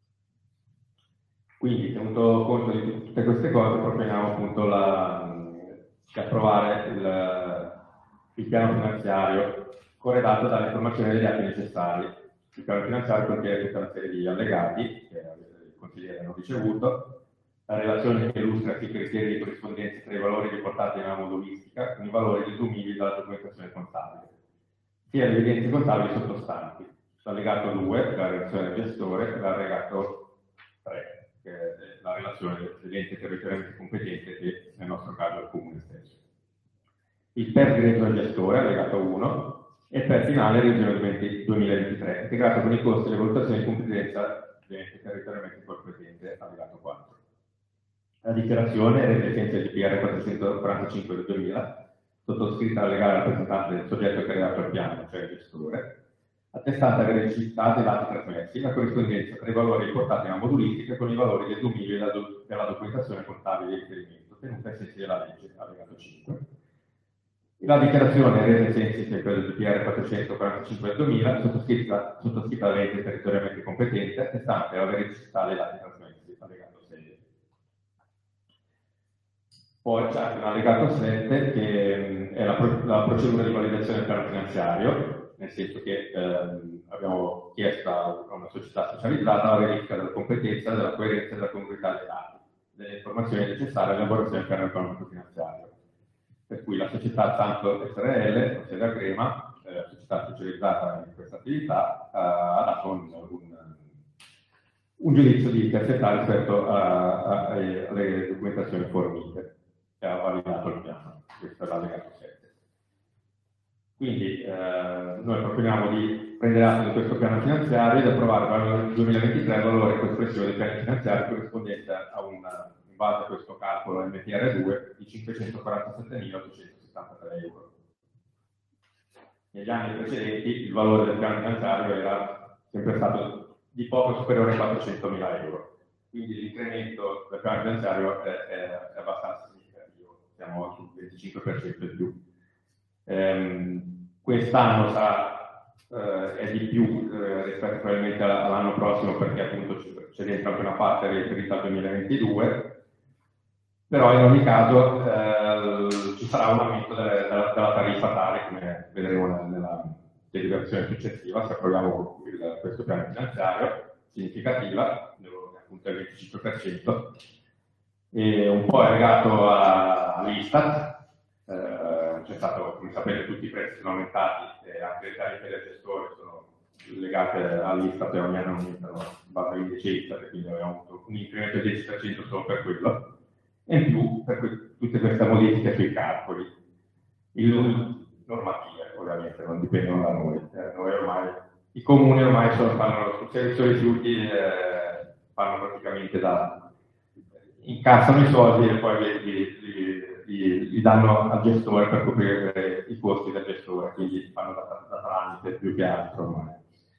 [SPEAKER 2] Quindi, tenuto conto di tutte queste cose, proponiamo appunto di approvare il piano finanziario corredato dalle informazioni degli atti necessari. Il piano finanziario contiene tutta una serie di allegati che i consiglieri hanno ricevuto, la relazione che illustra i criteri di corrispondenza tra i valori riportati nella modulistica con i valori desumibili dalla documentazione contabile, sia le evidenze contabili sottostanti, l'allegato 2, la relazione del gestore, e l'allegato 3, che è la relazione dell'ente territorialmente competente, che nel nostro caso è il Comune stesso. Il PER diretto del gestore, allegato 1, e il PER finale revisione 2023, integrato con i costi e le valutazioni di competenza dell'ente territorialmente competente, allegato 4. La dichiarazione rende ai sensi del DPR 445 del 2000, sottoscritta al legale rappresentante del soggetto che ha redatto il piano, cioè il gestore, attestante la veridicità dei dati trasmessi, la corrispondenza tra i valori riportati nella modulistica con i valori desumibili della documentazione contabile di riferimento, tenuta ai sensi della legge, allegato 5. La dichiarazione resa ai sensi del DPR 445 del 2000, sottoscritta dall'ente territorialmente competente, attestante la veridicità dei dati trasmessi, allegato 6. Poi c'è anche un allegato 7 che è la procedura di validazione del piano finanziario, nel senso che abbiamo chiesto a una società specializzata la verifica della competenza, della coerenza e della congruità dei dati, delle informazioni necessarie all'elaborazione del piano economico finanziario. Per cui la società Santo SRL, con sede a Crema, società specializzata in questa attività, ha dato un giudizio di terzietà rispetto alle documentazioni fornite e ha validato il piano. Questo è l'allegato 7. Quindi noi proponiamo di prendere atto di questo piano finanziario ed approvare per il 2023 il valore con espressione dei piani finanziari corrispondente a in base a questo calcolo MTR2 di 547.873 euro. Negli anni precedenti il valore del piano finanziario era sempre stato di poco superiore ai 400.000 euro, quindi l'incremento del piano finanziario è abbastanza significativo, siamo sul 25% in più. Quest'anno è di più rispetto probabilmente all'anno prossimo, perché appunto c'è dentro anche una parte riferita al 2022, però in ogni caso ci sarà un aumento della tariffa tale, come vedremo nella deliberazione successiva, se approviamo questo piano finanziario, significativa, appunto il 25%, e un po' è legato all'Istat. C'è stato, come sapete, tutti i prezzi sono aumentati e anche le tariffe del gestore sono legate all'Istat e ogni anno aumentano in base all'indicenza, quindi abbiamo avuto un incremento del 10% solo per quello, e in più per tutte queste modifiche sui calcoli. Normative, ovviamente, non dipendono da noi. Noi ormai, i comuni ormai fanno sul servizio rifiuti, fanno praticamente incassano i soldi e poi li danno al gestore per coprire i costi del gestore, quindi fanno da tramite più che altro ormai.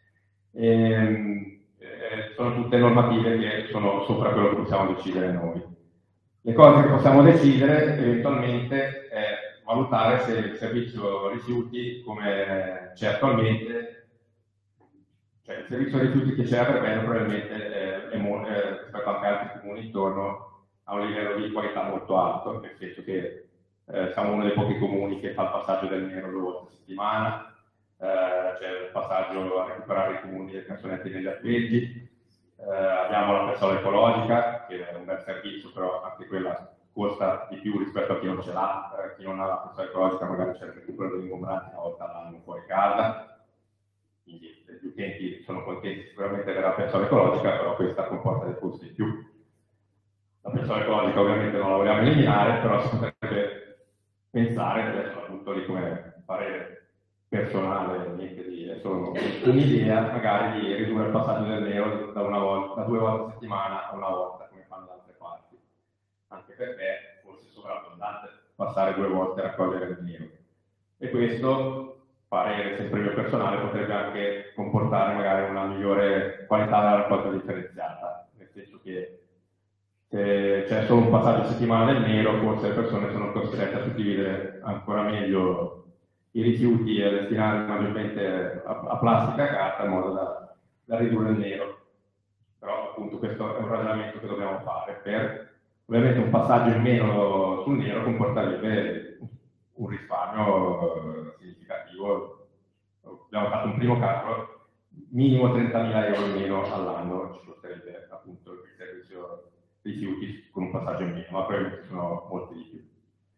[SPEAKER 2] Sono tutte normative che sono sopra quello che possiamo decidere noi. Le cose che possiamo decidere eventualmente è valutare se il servizio rifiuti come c'è attualmente, cioè il servizio rifiuti che c'è a Verbena probabilmente rispetto anche ad altri comuni intorno ha un livello di qualità molto alto, nel senso che siamo uno dei pochi comuni che fa il passaggio del nero 2 volte a settimana, c'è il passaggio a recuperare i comuni dei canzonetti negli alpeggi, abbiamo la persola ecologica, che è un bel servizio, però anche quella costa di più rispetto a chi non ce l'ha. Chi non ha la persola ecologica magari c'è il recupero degli ingombranti una volta all'anno fuori casa, quindi gli utenti sono contenti sicuramente della persola ecologica, però questa comporta dei costi in più. La persola ecologica ovviamente non la vogliamo eliminare, però si potrebbe pensare, adesso appunto lì come parere personale, niente di, è solo un'idea, magari di ridurre il passaggio del nero da 2 volte a settimana a 1 volta, come fanno da altre parti. Anche perché forse è sovrabbondante passare 2 volte a raccogliere il nero. E questo, parere sempre mio personale, potrebbe anche comportare magari una migliore qualità della raccolta differenziata, nel senso che se c'è solo un passaggio a settimana del nero, forse le persone sono costrette a suddividere ancora meglio i rifiuti e a destinarli maggiormente a plastica e a carta in modo da ridurre il nero. Però appunto questo è un ragionamento che dobbiamo fare. Ovviamente un passaggio in meno sul nero comporterebbe un risparmio significativo. Abbiamo fatto un primo calcolo, minimo 30.000 euro in meno all'anno ci costerebbe appunto il servizio rifiuti con un passaggio in meno, ma probabilmente sono molti di più.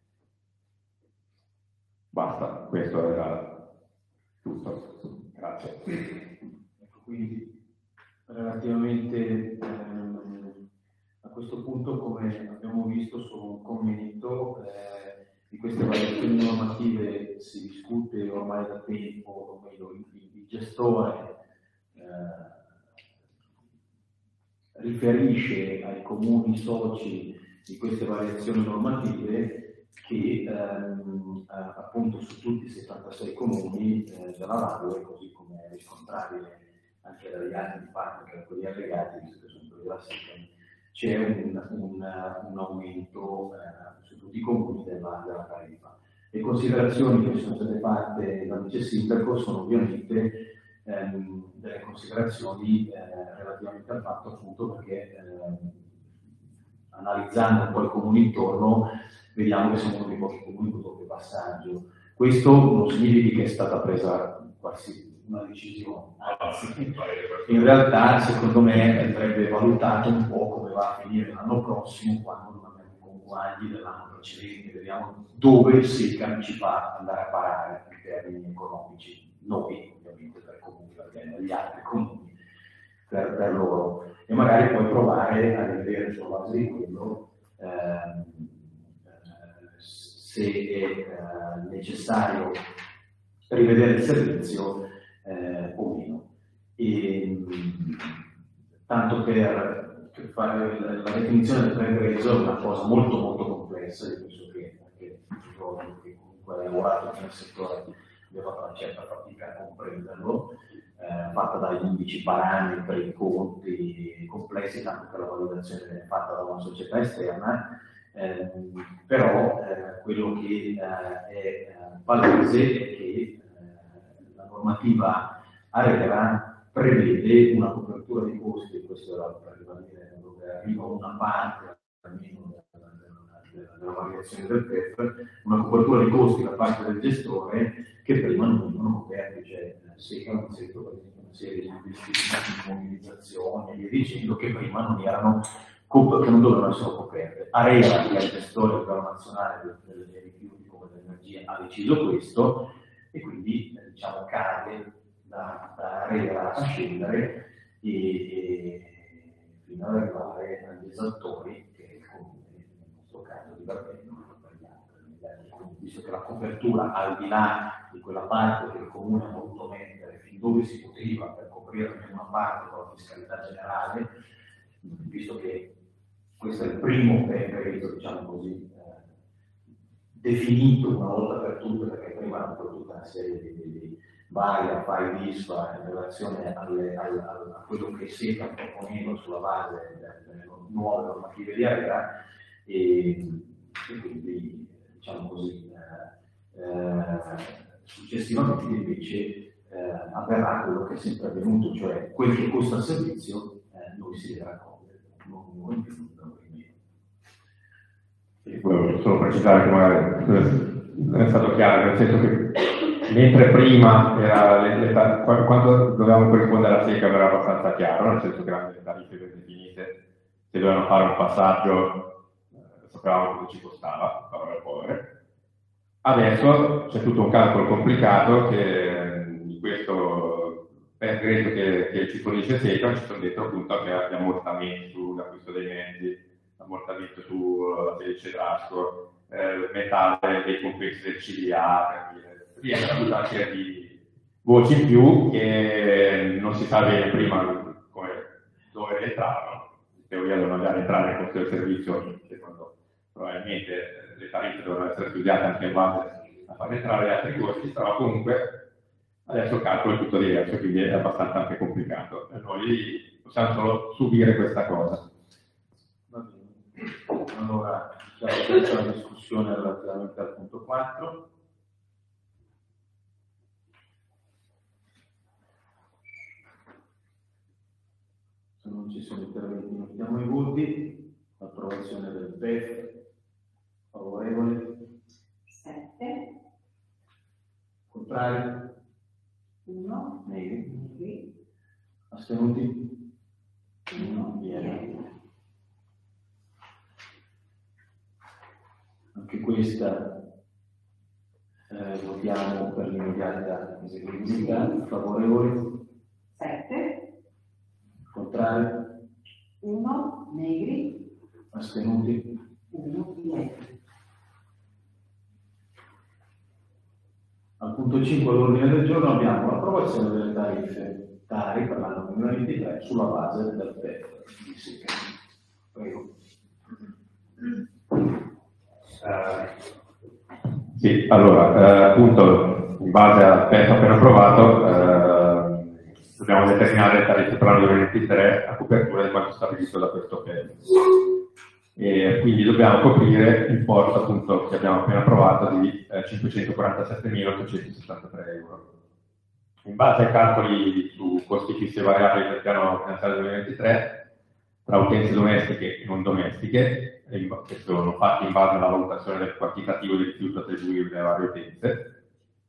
[SPEAKER 2] Basta, questo era tutto. Grazie.
[SPEAKER 1] Ecco, quindi relativamente a questo punto, come abbiamo visto, solo un commento, di queste variazioni normative si discute ormai da tempo, o meglio il gestore riferisce ai comuni soci di queste variazioni normative che appunto su tutti i 76 comuni della Valle, così come è riscontrabile anche dagli atti di parte che quelli allegati, visto che sono quelli della SICAM, c'è un aumento su tutti i comuni della tariffa. Le considerazioni che sono state fatte dal vice sindaco sono ovviamente delle considerazioni relativamente al fatto, appunto, perché analizzando un po' i comuni intorno vediamo che siamo uno dei pochi comuni con doppio passaggio. Questo non significa che è stata presa quasi una decisione, in realtà secondo me andrebbe valutato un po' come va a finire l'anno prossimo, quando non abbiamo i conguagli dell'anno precedente, vediamo dove il SICAM ci fa andare a parare in termini economici, noi ovviamente per comuni, perché gli altri comuni per loro, e magari poi provare a vedere sulla base di quello se è necessario rivedere il servizio o meno. E, tanto per fare la definizione del pre-appraiso è una cosa molto molto complessa, io penso che anche Giorgio, che comunque ha lavorato nel settore, abbia fatto una certa fatica a comprenderlo, fatta dagli indici parametri, conti complessi, tanto che la valutazione viene fatta da una società esterna, però quello che è palese è che la normativa ARERA prevede una copertura di costi, questo era per rimanere dove arriva una parte almeno della variazione del PEF, una copertura di costi da parte del gestore che prima non venivano coperti, cioè SECA ha inserito per esempio una serie di investimenti in mobilizzazione e via dicendo che prima non erano che non dovevano essere coperte. ARERA, che è il gestore del piano nazionale dei rifiuti come dell'energia, ha deciso questo e quindi diciamo cade da ARERA a scendere e fino ad arrivare agli esattori che è il comune, nel nostro caso di Barbeno, visto che la copertura al di là di quella parte che il comune ha voluto mettere fin dove si poteva per coprire una parte con la fiscalità generale, visto che questo è il primo decreto, diciamo così, definito una volta per tutte, perché prima hanno fatto tutta una serie di vari affari disfa in relazione a quello che si sta proponendo sulla base delle nuove normative di ARERA e quindi, diciamo così, successivamente invece avverrà quello che è sempre avvenuto, cioè quel che costa il servizio noi si deve raccogliere, non noi più, non meno.
[SPEAKER 2] Volevo solo precisare che magari non è stato chiaro, nel senso che mentre prima era quando dovevamo corrispondere alla SECA era abbastanza chiaro, nel senso che erano le tariffe ben definite, se dovevano fare un passaggio sapevamo cosa ci costava, parole povere. Adesso c'è tutto un calcolo complicato che in questo decreto che ci fornisce SECA ci sono dentro appunto anche gli ammortamenti sull'acquisto dei mezzi, l'ammortamento sulla sede Cedrasco, metallo dei compensi del CDA, rientra tutta una serie di voci in più che non si sa bene prima come, dove rientravano. In teoria devono già entrare nel costo del servizio, secondo probabilmente le tariffe devono essere studiate anche in base a far entrare gli altri costi, però comunque adesso il calcolo è tutto diverso, quindi è abbastanza anche complicato. E noi possiamo solo subire questa cosa.
[SPEAKER 1] Va bene. Allora, c'è la discussione relativamente al punto 4. Se non ci sono interventi, mettiamo i voti. Approvazione del PEF. Favorevole?
[SPEAKER 3] 7.
[SPEAKER 1] Contrario?
[SPEAKER 3] 1.
[SPEAKER 1] Negri? Astenuti?
[SPEAKER 3] 1.
[SPEAKER 1] Anche questa votiamo per l'immediata eseguibilità. Favorevoli?
[SPEAKER 3] 7.
[SPEAKER 1] Contrario?
[SPEAKER 3] 1. Negri?
[SPEAKER 1] Astenuti?
[SPEAKER 3] 1. Bianchi.
[SPEAKER 1] Al punto 5 all'ordine del giorno abbiamo l'approvazione delle tariffe TARI per l'anno 2023 sulla base del PEF di SECA. Prego.
[SPEAKER 2] Sì, allora, appunto, in base al PEF appena approvato, dobbiamo determinare le tariffe per l'anno 2023 a copertura di quanto stabilito da questo PEF. E quindi dobbiamo coprire l'importo appunto che abbiamo appena approvato di 547.873 euro. In base ai calcoli su costi fissi e variabili del piano finanziario 2023, tra utenze domestiche e non domestiche, che sono fatti in base alla valutazione del quantitativo di rifiuto attribuibile alle varie utenze,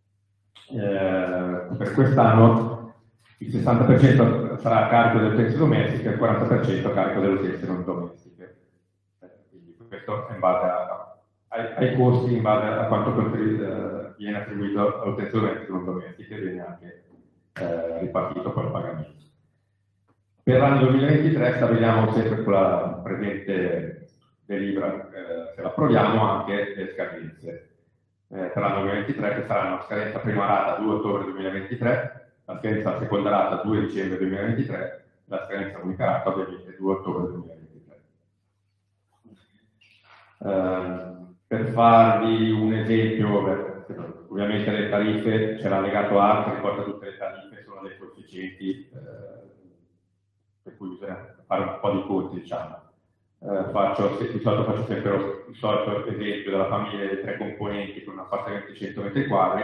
[SPEAKER 2] per quest'anno il 60% sarà a carico delle utenze domestiche e il 40% a carico delle utenze non domestiche. Questo è in base ai costi, in base a quanto viene attribuito all'utenza domestica e non domestica, viene anche ripartito poi il pagamento. Per l'anno 2023 stabiliamo sempre con la presente delibera, se la approviamo, anche le scadenze. per l'anno 2023, che sarà una scadenza prima rata 2 ottobre 2023, la scadenza seconda rata 2 dicembre 2023, la scadenza unica rata ovviamente 2 ottobre 2023. Per farvi un esempio, ovviamente le tariffe c'era legato A che riporta tutte le tariffe, sono dei coefficienti per cui bisogna fare un po' di conti, diciamo. Di solito faccio sempre il solito esempio della famiglia dei 3 componenti con un appartamento di 100 metri quadri.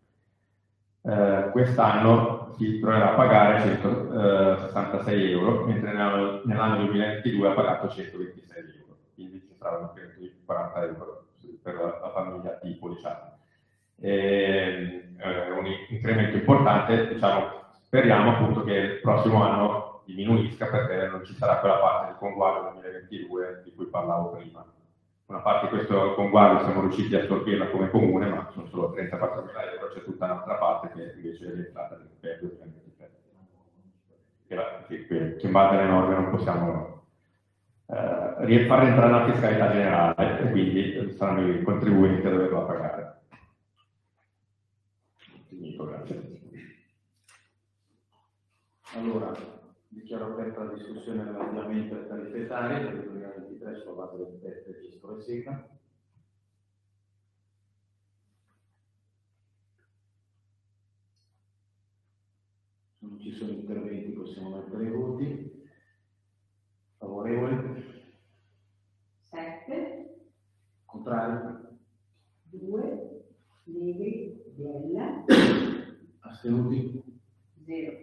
[SPEAKER 2] Quest'anno si troverà a pagare 166 euro, mentre nell'anno 2022 ha pagato 126 euro, quindi ci sarà un incremento di 40 euro per la famiglia tipo, diciamo. Un incremento importante, diciamo, speriamo appunto che il prossimo anno diminuisca perché non ci sarà quella parte del conguaglio 2022 di cui parlavo prima. Una parte di questo conguaglio siamo riusciti a assorbirla come comune, ma sono solo 34.000 euro, c'è tutta un'altra parte che invece è rientrata nel PER 2023. Che in base alle norme non possiamo far rientrare nella fiscalità generale e quindi saranno i contribuenti a doverla pagare. Finito, grazie.
[SPEAKER 1] Allora, dichiaro aperta la discussione relativamente alle tariffe etarie per il 2023 sulla base del PET registro e SECA. Se non ci sono interventi possiamo mettere i voti. Favorevoli?
[SPEAKER 3] 7,
[SPEAKER 1] Contrari?
[SPEAKER 3] 2, negri, biella,
[SPEAKER 1] Astenuti?
[SPEAKER 3] 0.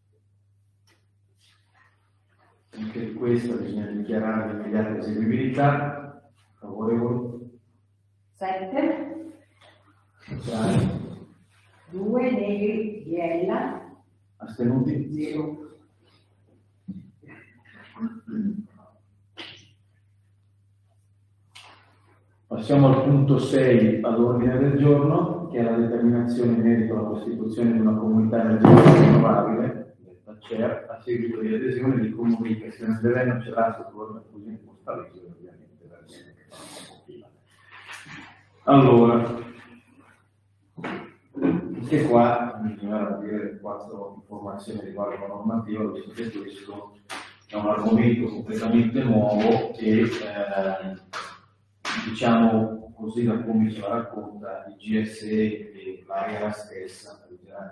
[SPEAKER 1] Anche di questa bisogna dichiarare l'immediata eseguibilità. Favorevoli?
[SPEAKER 3] 7,
[SPEAKER 1] Contrari?
[SPEAKER 3] 2, negri, biella,
[SPEAKER 1] Astenuti?
[SPEAKER 3] 0.
[SPEAKER 1] Passiamo al punto 6 all'ordine del giorno, che è la determinazione in merito alla costituzione di una comunità energetica rinnovabile, detta CER, a seguito di adesione di comuni che se ne devono cerato con la fusione postale, ovviamente, da prima. Allora, anche qua bisogna dire 4 informazioni riguardo alla normativa, visto che questo è un argomento completamente nuovo e diciamo così da come ce la racconta il GSE e l'ARERA stessa,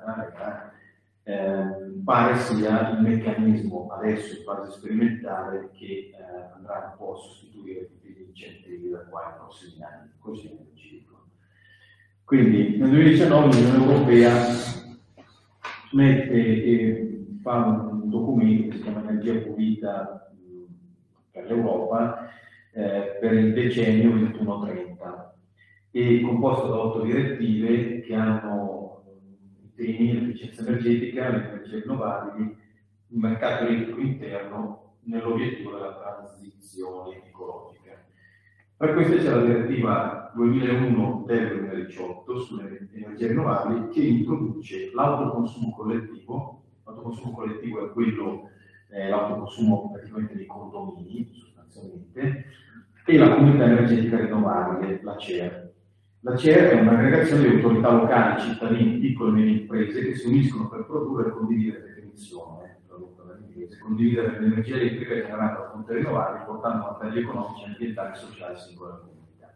[SPEAKER 1] pare sia il meccanismo adesso in fase sperimentale che andrà un po' a sostituire tutti gli incentivi da qua ai prossimi anni, così nel ciclo. Quindi nel 2019 l'Unione Europea fa un documento che si chiama Energia Pulita per l'Europa per il decennio 21-30 e composto da 8 direttive che hanno i temi l'efficienza energetica, le energie rinnovabili, il mercato elettrico interno nell'obiettivo della transizione ecologica. Per questo c'è la direttiva 2001 del 2018 sulle energie rinnovabili che introduce l'autoconsumo collettivo. L'autoconsumo collettivo è quello, l'autoconsumo praticamente dei condomini, sostanzialmente, e la comunità energetica rinnovabile, la CER. La CER è un'aggregazione di autorità locali, cittadini, piccole e medie imprese che si uniscono per produrre e condividere condividere l'energia elettrica generata da fonti rinnovabili, portando vantaggi economici, ambientali e sociali singola comunità.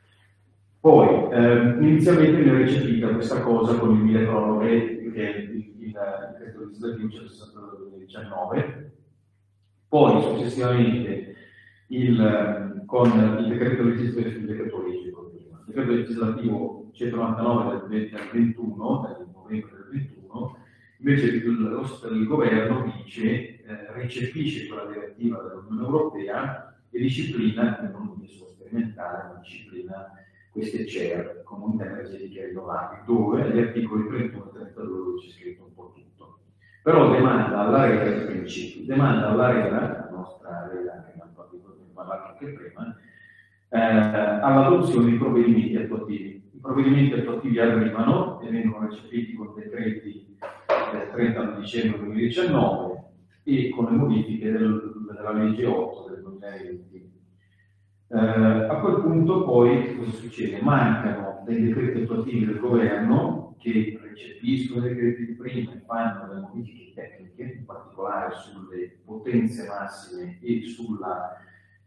[SPEAKER 1] Poi, inizialmente viene recepita questa cosa con il milleproroghe, che è il decreto legislativo 162 del 2019, poi successivamente con il decreto legislativo sul decreto legge, il decreto legislativo 199 del 21, del novembre del 21, invece il governo dice, recepisce quella direttiva dell'Unione Europea e disciplina, non è solo sperimentale, ma disciplina queste CER, comunità energetiche rinnovabili, dove agli articoli 31 e 32 c'è scritto un po' tutto. Però demanda all'ARERA il principio, demanda all'ARERA, la nostra ARERA che abbiamo parlato anche prima, all'adozione di provvedimenti attuativi. I provvedimenti attuativi arrivano e vengono recepiti con decreti del 30 dicembre 2019 e con le modifiche della legge 8 del 2020. A quel punto poi cosa succede? Mancano dei decreti attuativi del governo che recepiscono i decreti di prima e fanno delle modifiche tecniche, in particolare sulle potenze massime e sulla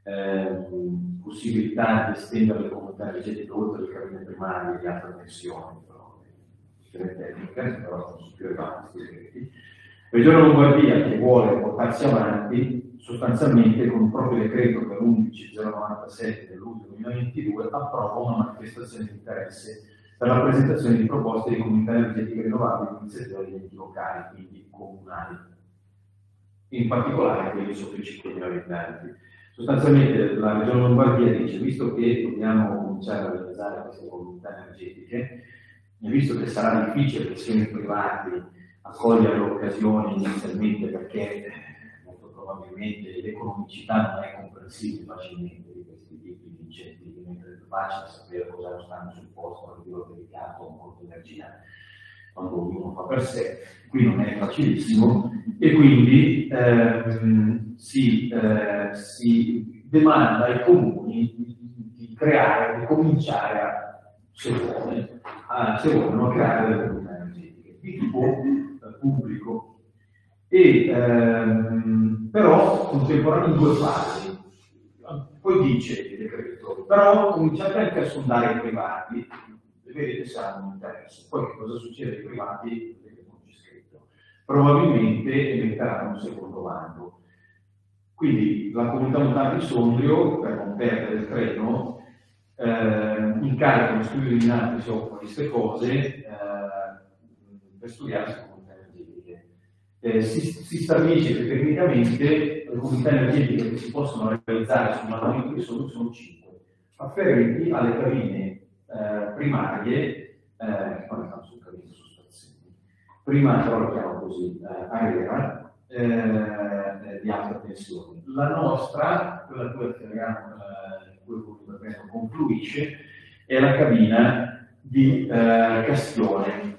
[SPEAKER 1] possibilità di estendere le comunità energetiche oltre le cabine primarie di alta tensione, tecniche, però sono più elevati questi decreti. Regione Lombardia, che vuole portarsi avanti, sostanzialmente con un proprio decreto per 11.097 dell'ultimo 2022 approva una manifestazione di interesse per la presentazione di proposte di comunità energetiche rinnovabili in iniziativa degli enti locali, quindi comunali, in particolare quelli sotto i 5.000 abitanti. Sostanzialmente la Regione Lombardia dice, visto che dobbiamo cominciare a realizzare queste comunità energetiche, e visto che sarà difficile che siano i privati a cogliere l'occasione inizialmente perché molto probabilmente l'economicità non è comprensibile facilmente di questi tipi di incentivi, mentre è facile sapere cosa stanno sul posto, perché ho dedicato molta energia quando ognuno fa per sé, qui non è facilissimo e quindi si demanda ai comuni di creare, di cominciare se vogliono creare delle comunità energetiche di tipo pubblico e però contemporaneamente in due fasi. Poi dice il decreto, però cominciate anche a sondare i privati e vedete se hanno un interesse. Poi che cosa succede ai privati? Non c'è scritto. Probabilmente emetteranno un secondo bando. Quindi la comunità montana di Sondrio, per non perdere il treno, incarica uno studio di Milano che si occupa di queste cose per studiare queste comunità energetiche. Si stabilisce che tecnicamente le comunità energetiche che si possono realizzare sul mandamento di Sondrio sono 5, afferenti alle cabine primarie, non sono cabine, sono stazioni, prima però lo chiamo così, ARERA, di alta tensione. La nostra, quella che afferriamo, confluisce, è la cabina di Castione,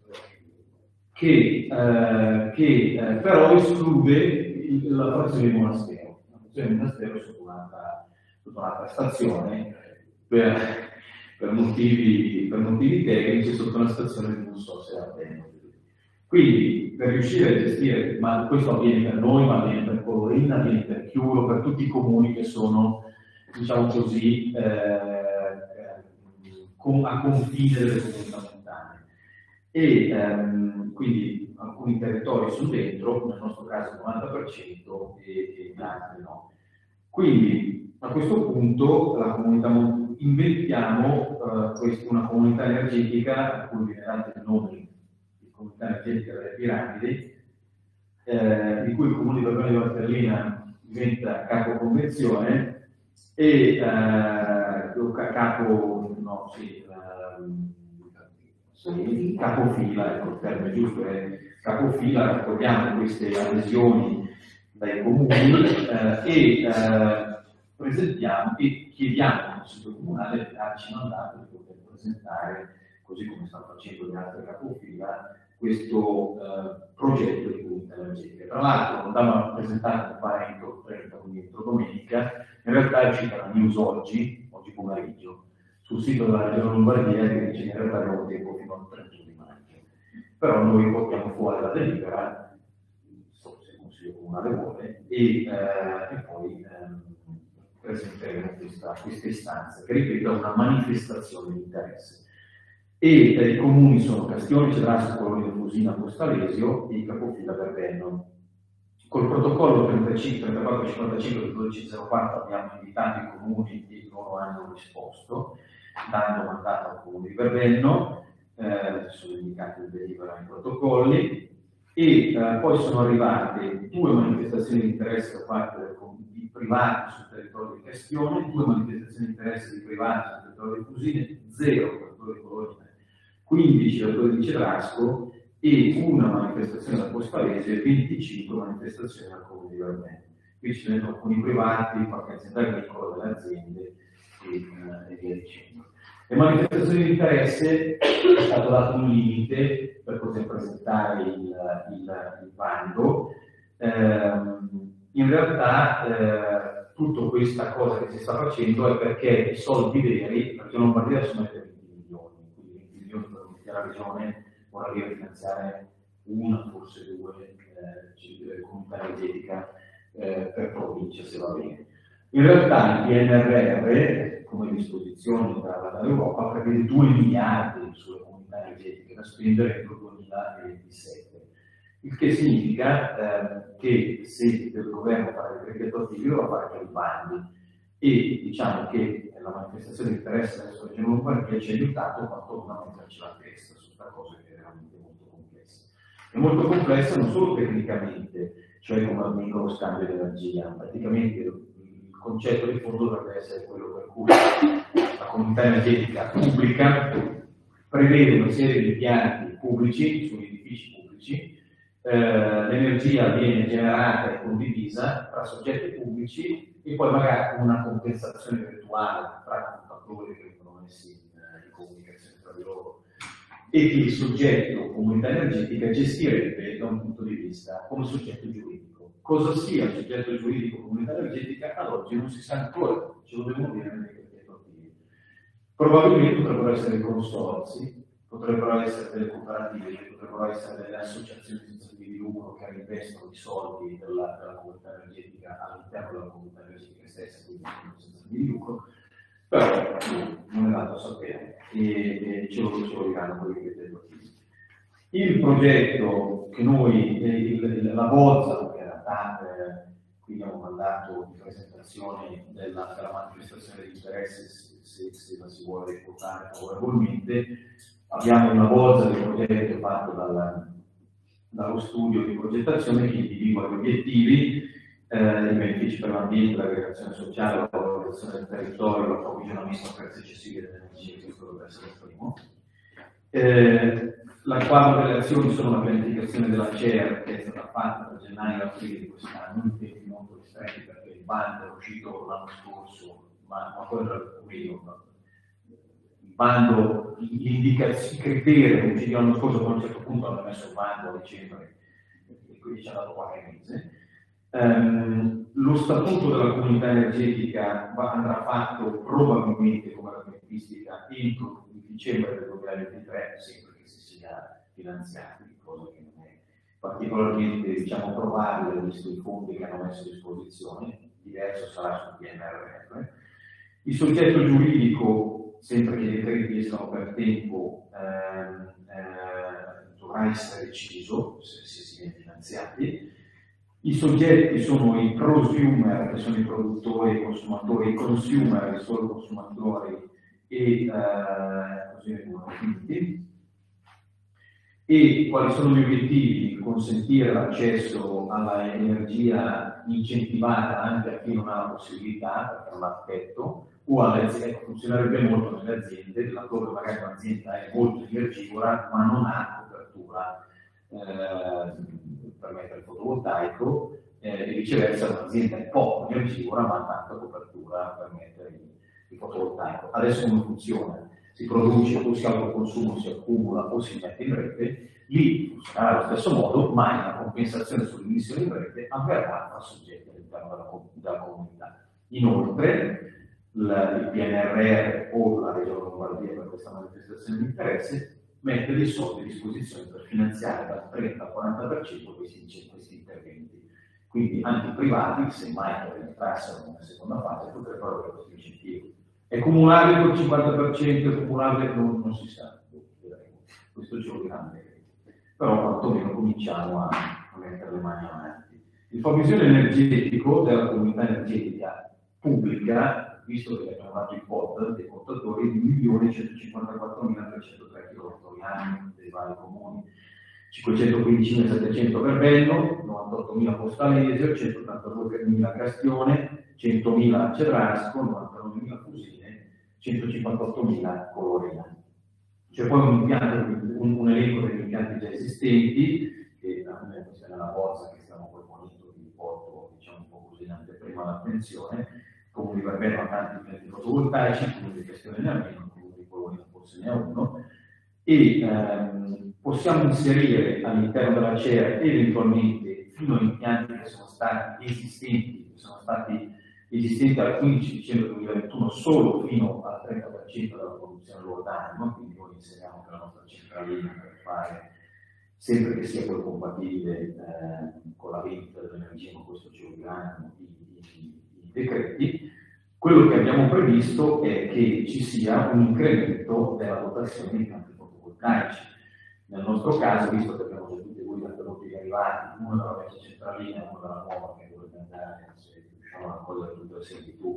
[SPEAKER 1] che però esclude la frazione di Monastero. La frazione di Monastero è sotto un'altra stazione per motivi tecnici, sotto una stazione che non so se va bene. Quindi per riuscire a gestire, ma questo avviene per noi, ma avviene per Colorinna, avviene per Chiuro, per tutti i comuni che sono, diciamo così, a confine delle comunità montane. E quindi alcuni territori sono dentro, nel nostro caso il 90% e gli altri no. Quindi a questo punto la comunità inventiamo una comunità energetica a cui viene dato il nome di comunità energetica delle piramidi, di cui il comune di Verbena di Valtellina diventa capo convenzione e capofila, ecco il termine giusto è capofila, raccogliamo queste adesioni dai comuni e presentiamo e chiediamo al Consiglio Comunale di darci mandato di poter presentare, così come stanno facendo le altre capofila, questo progetto di comunità energetica. Tra l'altro andavamo presentato entro 30, quindi entro domenica, in realtà è uscita la news oggi pomeriggio, sul sito della Regione Lombardia che dice che in realtà abbiamo tempo fino al 31 di maggio. Però noi portiamo fuori la delibera, se il Consiglio Comunale vuole, e poi presenteremo questa istanza, che ripeto è una manifestazione di interesse. E i comuni sono Castione, Cedrasco, Colonia Fusina, Postalesio e i capofila Verbenno. Col protocollo 3455 del 1204 abbiamo invitato i comuni e loro hanno risposto, dando mandato al comune di Verbenno, sono indicati in delibera i protocolli, e poi sono arrivate 2 manifestazioni di interesse da parte di privati sul territorio di Castione, 2 manifestazioni di interesse di privati sul territorio di Fusine, 0 sul territorio di Colonia, 15 sul territorio di Cedrasco e una manifestazione da Postalese e 25 manifestazioni al comune di Verbenno. Qui ci sono alcuni privati, qualche azienda agricola, delle aziende e via dicendo. Le manifestazioni di interesse è stato dato un limite per poter presentare il bando. In realtà tutta questa cosa che si sta facendo è perché i soldi veri, perché Lombardia adesso mette 20 milioni, quindi 20 milioni per l'intera regione vorrà dire finanziare una, forse due comunità energetica per provincia, se va bene. In realtà il PNRR, come disposizione dall'Europa, prevede 2 miliardi sulle comunità energetiche da spendere entro il 2027, il che significa che se il governo fa i decreti attuativi dovrà fare per i bandi, e diciamo che la manifestazione di interesse verso la Regione Lombardia ci ha aiutato quanto a metterci la testa su questa cosa che è veramente molto complessa. È molto complessa non solo tecnicamente, cioè come avviene lo scambio di energia, praticamente il concetto di fondo dovrebbe essere quello per cui la comunità energetica pubblica prevede una serie di impianti pubblici sugli edifici pubblici, l'energia viene generata e condivisa tra soggetti pubblici e poi magari con una compensazione virtuale tra contatori che vengono messi in comunicazione tra di loro, e che il soggetto comunità energetica gestirebbe da un punto di vista come soggetto giuridico. Cosa sia il soggetto giuridico comunità energetica ad oggi non si sa ancora, ce lo dobbiamo dire nei decreti attuativi. Probabilmente potrebbero essere dei consorzi, potrebbero essere delle cooperative, potrebbero essere delle associazioni senza fini di lucro che investono i soldi della comunità energetica all'interno della comunità energetica stessa, quindi senza fini di lucro, però non è dato sapere e ce lo diranno quelli che vedo qui. Il progetto che noi, la bozza che in realtà qui abbiamo mandato di presentazione della manifestazione di interesse, se la si vuole votare favorevolmente, abbiamo una bozza di progetto fatto dallo studio di progettazione che individua gli obiettivi, i benefici per l'ambiente, l'aggregazione sociale, la valorizzazione del territorio, l'approvvigionamento a prezzi accessibili dell'energia, questo dovrebbe essere il primo. La quadro delle azioni sono la pianificazione della CER che è stata fatta da gennaio a aprile di quest'anno, in tempi molto ristretti perché il bando è uscito l'anno scorso, ma poi il bando, i criteri che usciti l'anno scorso, poi a un certo punto hanno messo il bando a dicembre e quindi ci ha dato qualche mese. Lo statuto della comunità energetica andrà fatto probabilmente come la tempistica entro il dicembre del 2023, sempre che si sia finanziati, cosa che non è particolarmente probabile visto i fondi che hanno messo a disposizione, diverso sarà sul PNRR. Il soggetto giuridico, sempre che i decreti escano per tempo, dovrà essere deciso se si viene finanziati. I soggetti sono i prosumer, che sono i produttori, i consumatori, i consumer, i solo consumatori e così vengono definiti. E quali sono gli obiettivi? Consentire l'accesso all'energia incentivata anche a chi non ha la possibilità, perché non ha affetto, o alle aziende. Funzionerebbe molto nelle aziende, laddove magari un'azienda è molto energivora ma non ha copertura per mettere il fotovoltaico, e viceversa un'azienda è poco energivora ma ha tanta copertura per mettere il fotovoltaico. Adesso come funziona? Si produce o si autoconsumo, si accumula o si mette in rete, lì funzionerà allo stesso modo, ma la compensazione sulle emissioni in rete avverrà tra soggetti all'interno della comunità. Inoltre il PNRR o la Regione Lombardia per questa manifestazione di interesse mette dei soldi a disposizione per finanziare dal 30 al 40% questi interventi. Quindi anche i privati, se mai entrassero nella seconda fase, potrebbero avere questo incentivo. È cumulabile col 50%, è cumulabile non si sa, questo ce lo diranno, però quantomeno cominciamo a mettere le mani avanti. Il fabbisogno energetico della comunità energetica pubblica, visto che abbiamo dato il POD dei contatori, di 1.154.303 kWh dei vari comuni, 515.700 per Bello, 98.000 Postalesio, 182.000 Castione, 100.000 Cedrasco, 99.000 Fusine, 158.000 Colorina. C'è poi un elenco degli impianti già esistenti, che questa è nella bozza che stiamo proponendo, vi porto un po' così in anteprima l'attenzione. Comuni di Verbena ha tanti impianti fotovoltaici, comuni di Castione ne ha meno, comuni di Colorina forse ne ha uno, e possiamo inserire all'interno della CER eventualmente fino a impianti che sono stati esistenti, che sono stati esistente al 15 dicembre 2021 solo fino al 30% della produzione lorda annua, quindi noi inseriamo che la nostra centralina per fare, sempre che sia poi compatibile con la vendita dell'energia, ma questo ci obbligano i decreti. Quello che abbiamo previsto è che ci sia un incremento della dotazione di impianti fotovoltaici. Nel nostro caso, visto che abbiamo già tutti voi prodotti arrivati, uno della vecchia centralina e uno della nuova che dovrebbe andare, se riusciamo a raccogliere tutto il seguito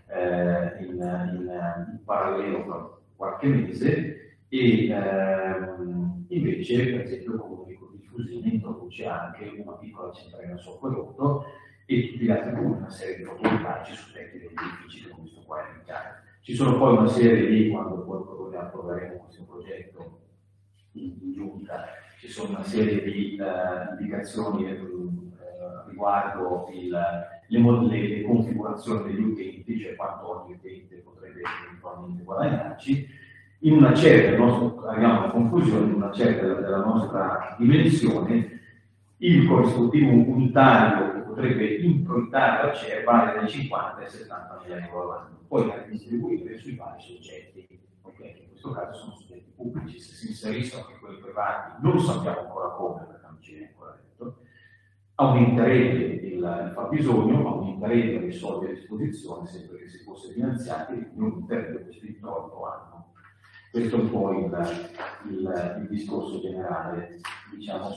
[SPEAKER 1] in parallelo tra qualche mese, e invece, per esempio, con Diffusina introduce anche una piccola centralina su acquedotto e tutti gli altri comuni una serie di fotovoltaici su tetti degli edifici che questo qua è indicare. Ci sono poi una serie di, quando poi approveremo questo progetto in giunta, ci sono una serie di indicazioni riguardo le configurazioni degli utenti, cioè quanto ogni utente potrebbe eventualmente guadagnarci. In una certa, arriviamo alla conclusione, in una certa della nostra dimensione, il corrispettivo unitario che potrebbe introitare la CEE vale dai 50 ai 70 mila euro all'anno, poi da distribuire sui vari soggetti, okay? In questo caso sono soggetti pubblici, se si inseriscono anche quelli privati, non sappiamo ancora come, perché non ci viene ancora detto, aumenterebbe il fabbisogno, aumenterebbe le soldi a disposizione, sempre che si fosse finanziati, e quindi aumenterebbe questo introito anno. Questo è un po' il discorso generale, diciamo,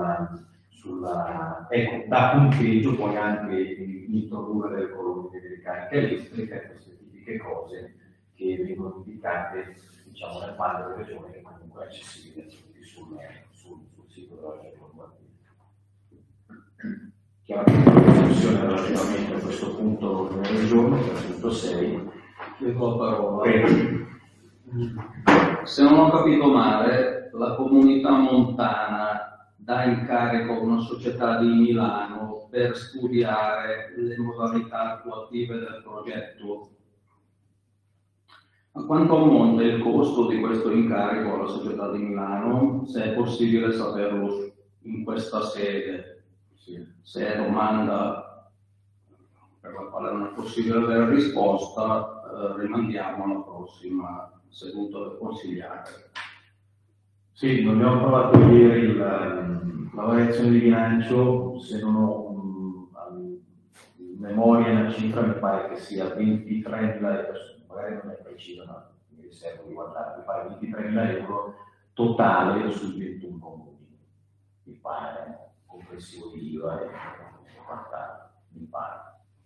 [SPEAKER 1] ecco, da punteggio poi anche introdurre delle colonne delle cariche elettriche, queste tipiche cose che vengono indicate, diciamo, nel bando della regione, che comunque è accessibile a tutti sul sito della regione. Chiaramente la discussione relativamente a questo punto del giorno, che è il punto 6,
[SPEAKER 4] chiedo la parola. Se non ho capito male, la comunità montana dà in carico una società di Milano per studiare le modalità attuative del progetto. A quanto ammonta il costo di questo incarico alla società di Milano? Se è possibile saperlo in questa sede. Se è domanda per la quale non è possibile avere risposta, rimandiamo alla prossima seduta del consigliare.
[SPEAKER 1] Sì, non abbiamo provato a vedere la variazione di bilancio, se non ho memoria una cifra, mi pare che sia 23.000 euro, magari non è precisa, ma mi riservo di guardare, mi pare 23.000 euro totale sui 21 comuni, mi pare, complessivo di IVA e quant'altro, mi pare.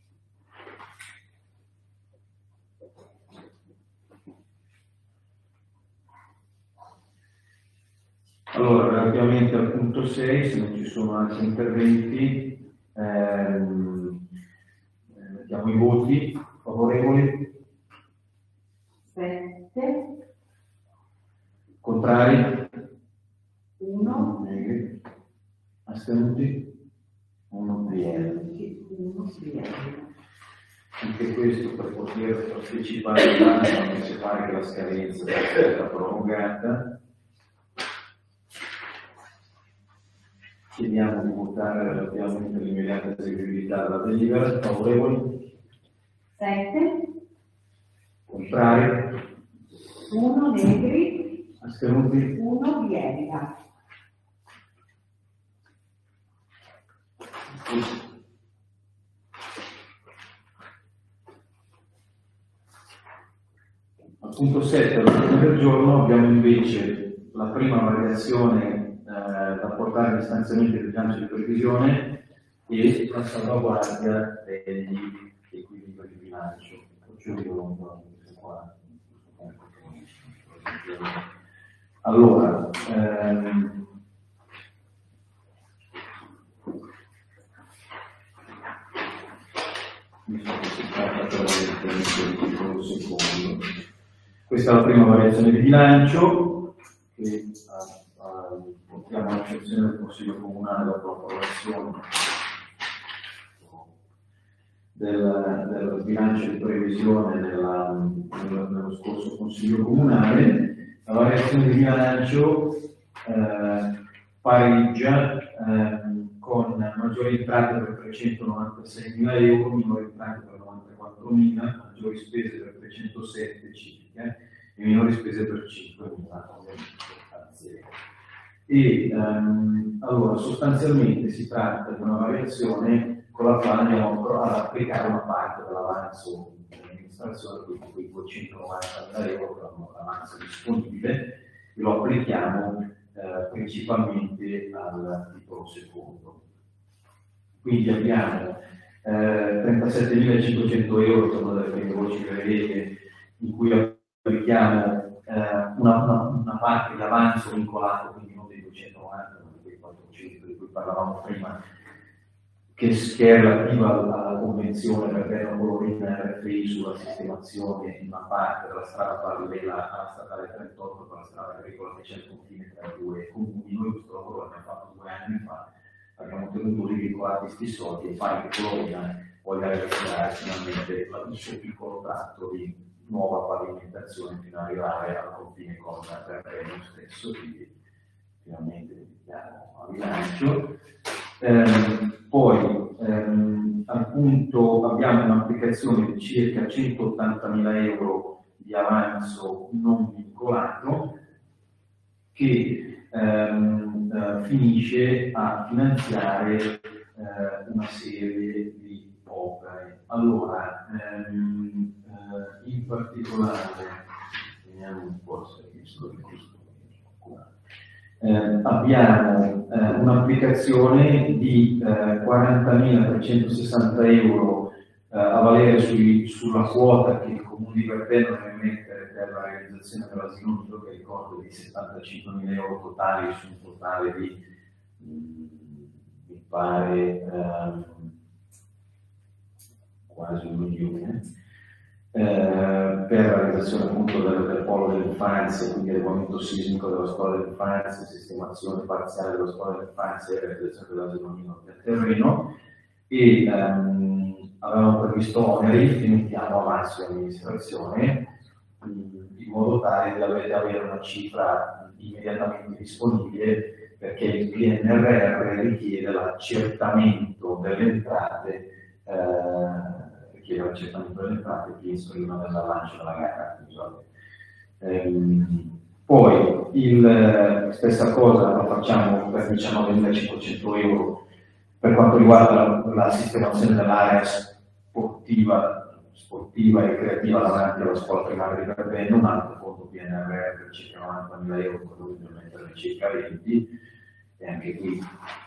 [SPEAKER 1] Allora, relativamente al punto 6, se non ci sono altri interventi, mettiamo i voti favorevoli.
[SPEAKER 3] 7.
[SPEAKER 1] Contrari?
[SPEAKER 3] 1.
[SPEAKER 1] Astenuti? 1 PL. Anche questo per poter partecipare all'anno, mi pare che la scadenza sia stata prolungata. Chiediamo di votare relativamente all'immediata eseguibilità della delibera. Favorevoli?
[SPEAKER 3] 7.
[SPEAKER 1] Contrari?
[SPEAKER 3] 1 Negri.
[SPEAKER 1] Astenuti?
[SPEAKER 3] 1 Biella.
[SPEAKER 1] Al punto 7 all'ordine del giorno abbiamo invece la prima variazione da portare agli stanziamenti del bilancio di previsione e la salvaguardia degli equilibri di bilancio. Allora, questa è la prima variazione di bilancio che portiamo all'accezione del Consiglio Comunale dopo l'approvazione del bilancio di previsione nello scorso Consiglio Comunale. La variazione di bilancio pareggia con maggiori entrate per 396.000 euro, minori entrate per 4.000, maggiori spese per 307 circa e minori spese per 5.000, ovviamente. E allora sostanzialmente si tratta di una variazione con la quale andiamo ad applicare una parte dell'avanzo dell'amministrazione, quindi quei 290.000 euro che è l'avanzo disponibile, e lo applichiamo principalmente al titolo secondo. Quindi abbiamo 37.500 euro, sono delle prime voci che vedete, in cui applichiamo una parte di avanzo vincolato, quindi non dei 290, ma di quei 400 di cui parlavamo prima, che è relativa alla convenzione per Berno Colorina RFI sulla sistemazione in una parte della strada parallela alla statale 38 per la strada agricola che c'è il confine tra i due comuni. Noi questo lavoro l'abbiamo fatto 2 anni fa, abbiamo tenuto lì vincolati questi soldi e pare che Colorina voglia recuperare finalmente il suo piccolo tratto di nuova pavimentazione fino ad arrivare al confine con Berno stesso, quindi finalmente mettiamo a bilancio. Poi appunto abbiamo un'applicazione di circa 180.000 euro di avanzo non vincolato che finisce a finanziare una serie di opere. Allora, in particolare, vediamo un po' se ho visto di questo. Abbiamo un'applicazione di 40.360 euro a valere sulla quota che il Comune di Berno deve mettere per la realizzazione dell'asilo nido, che ricordo di 75.000 euro totali su un totale di mi pare quasi 1 milione. Per la realizzazione appunto del polo dell'infanzia, quindi adeguamento sismico della scuola dell'infanzia, sistemazione parziale della scuola dell'infanzia e realizzazione dell'asilo nido del terreno, e avevamo previsto oneri che mettiamo avanzo all'amministrazione in modo tale da avere una cifra immediatamente disponibile, perché il PNRR richiede l'accertamento delle entrate l'accertamento delle entrate prima della lancio della gara. Poi stessa cosa la facciamo per 19.500 euro per quanto riguarda la sistemazione dell'area sportiva e creativa davanti alla scuola primaria di Berno, un altro fondo PNRR per circa 90.000 euro, per cui dobbiamo mettere circa 20, e anche qui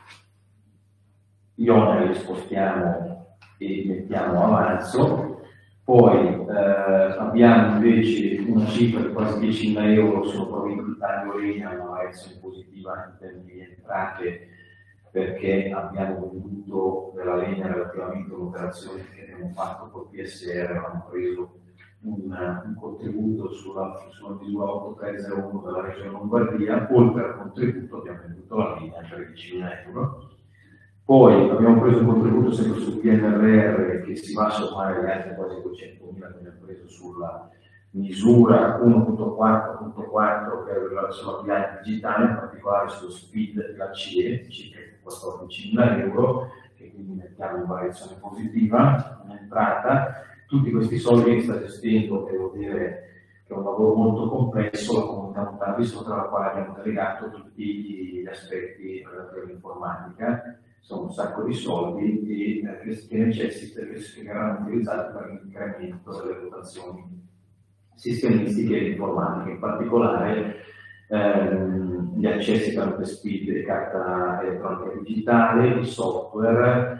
[SPEAKER 1] gli oneri li spostiamo e mettiamo avanzo. Poi abbiamo invece una cifra di quasi 10.000 euro sulla provveditorità di Orena, una variazione positiva in termini di entrate, perché abbiamo venduto della legna relativamente all'operazione che abbiamo fatto col PSR, abbiamo preso un contributo sulla misura 8301 della Regione Lombardia, oltre al contributo abbiamo venduto la linea a 13.000 euro. Poi abbiamo preso un contributo sempre sul PNRR che si va a sommare agli altri quasi 200.000 che abbiamo preso sulla misura 1.4.4 per sulla piana digitale, in particolare sullo SPID della CIE, circa 14.000 euro, che quindi mettiamo in variazione positiva, un'entrata. Tutti questi soldi che sta gestendo, devo dire che è un lavoro molto complesso, la comunità montana di sopra, alla quale abbiamo delegato tutti gli aspetti relativi all'informatica. Sono un sacco di soldi che necessita, che verranno utilizzati per l'incremento delle dotazioni sistemistiche e informatiche, in particolare gli accessi tramite SPID e carta elettronica digitale, i software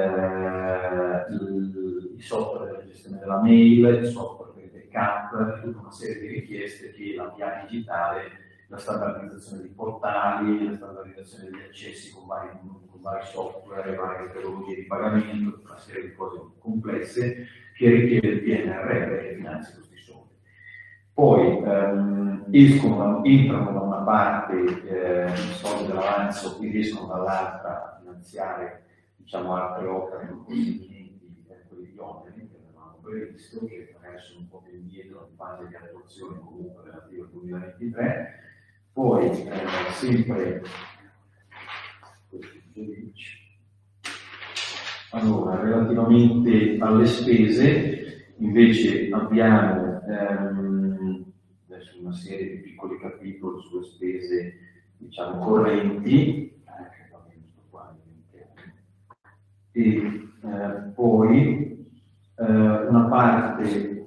[SPEAKER 1] della gestione della mail, i software per il backup, tutta una serie di richieste che la PA digitale, la standardizzazione dei portali, la standardizzazione degli accessi con vari software, varie metodologie di pagamento, una serie di cose complesse che richiede il PNRR che finanzia questi soldi. Poi entrano da una parte i soldi dell'avanzo e riescono dall'altra a finanziare, diciamo, altre opere non così imminenti per quelli di oneri che avevamo previsto, che magari sono un po' più indietro in fase di attuazione comunque relativa al 2023. Poi sempre allora, relativamente alle spese, invece abbiamo adesso una serie di piccoli capitoli sulle spese, diciamo, correnti, che va bene, sto qua, e poi una parte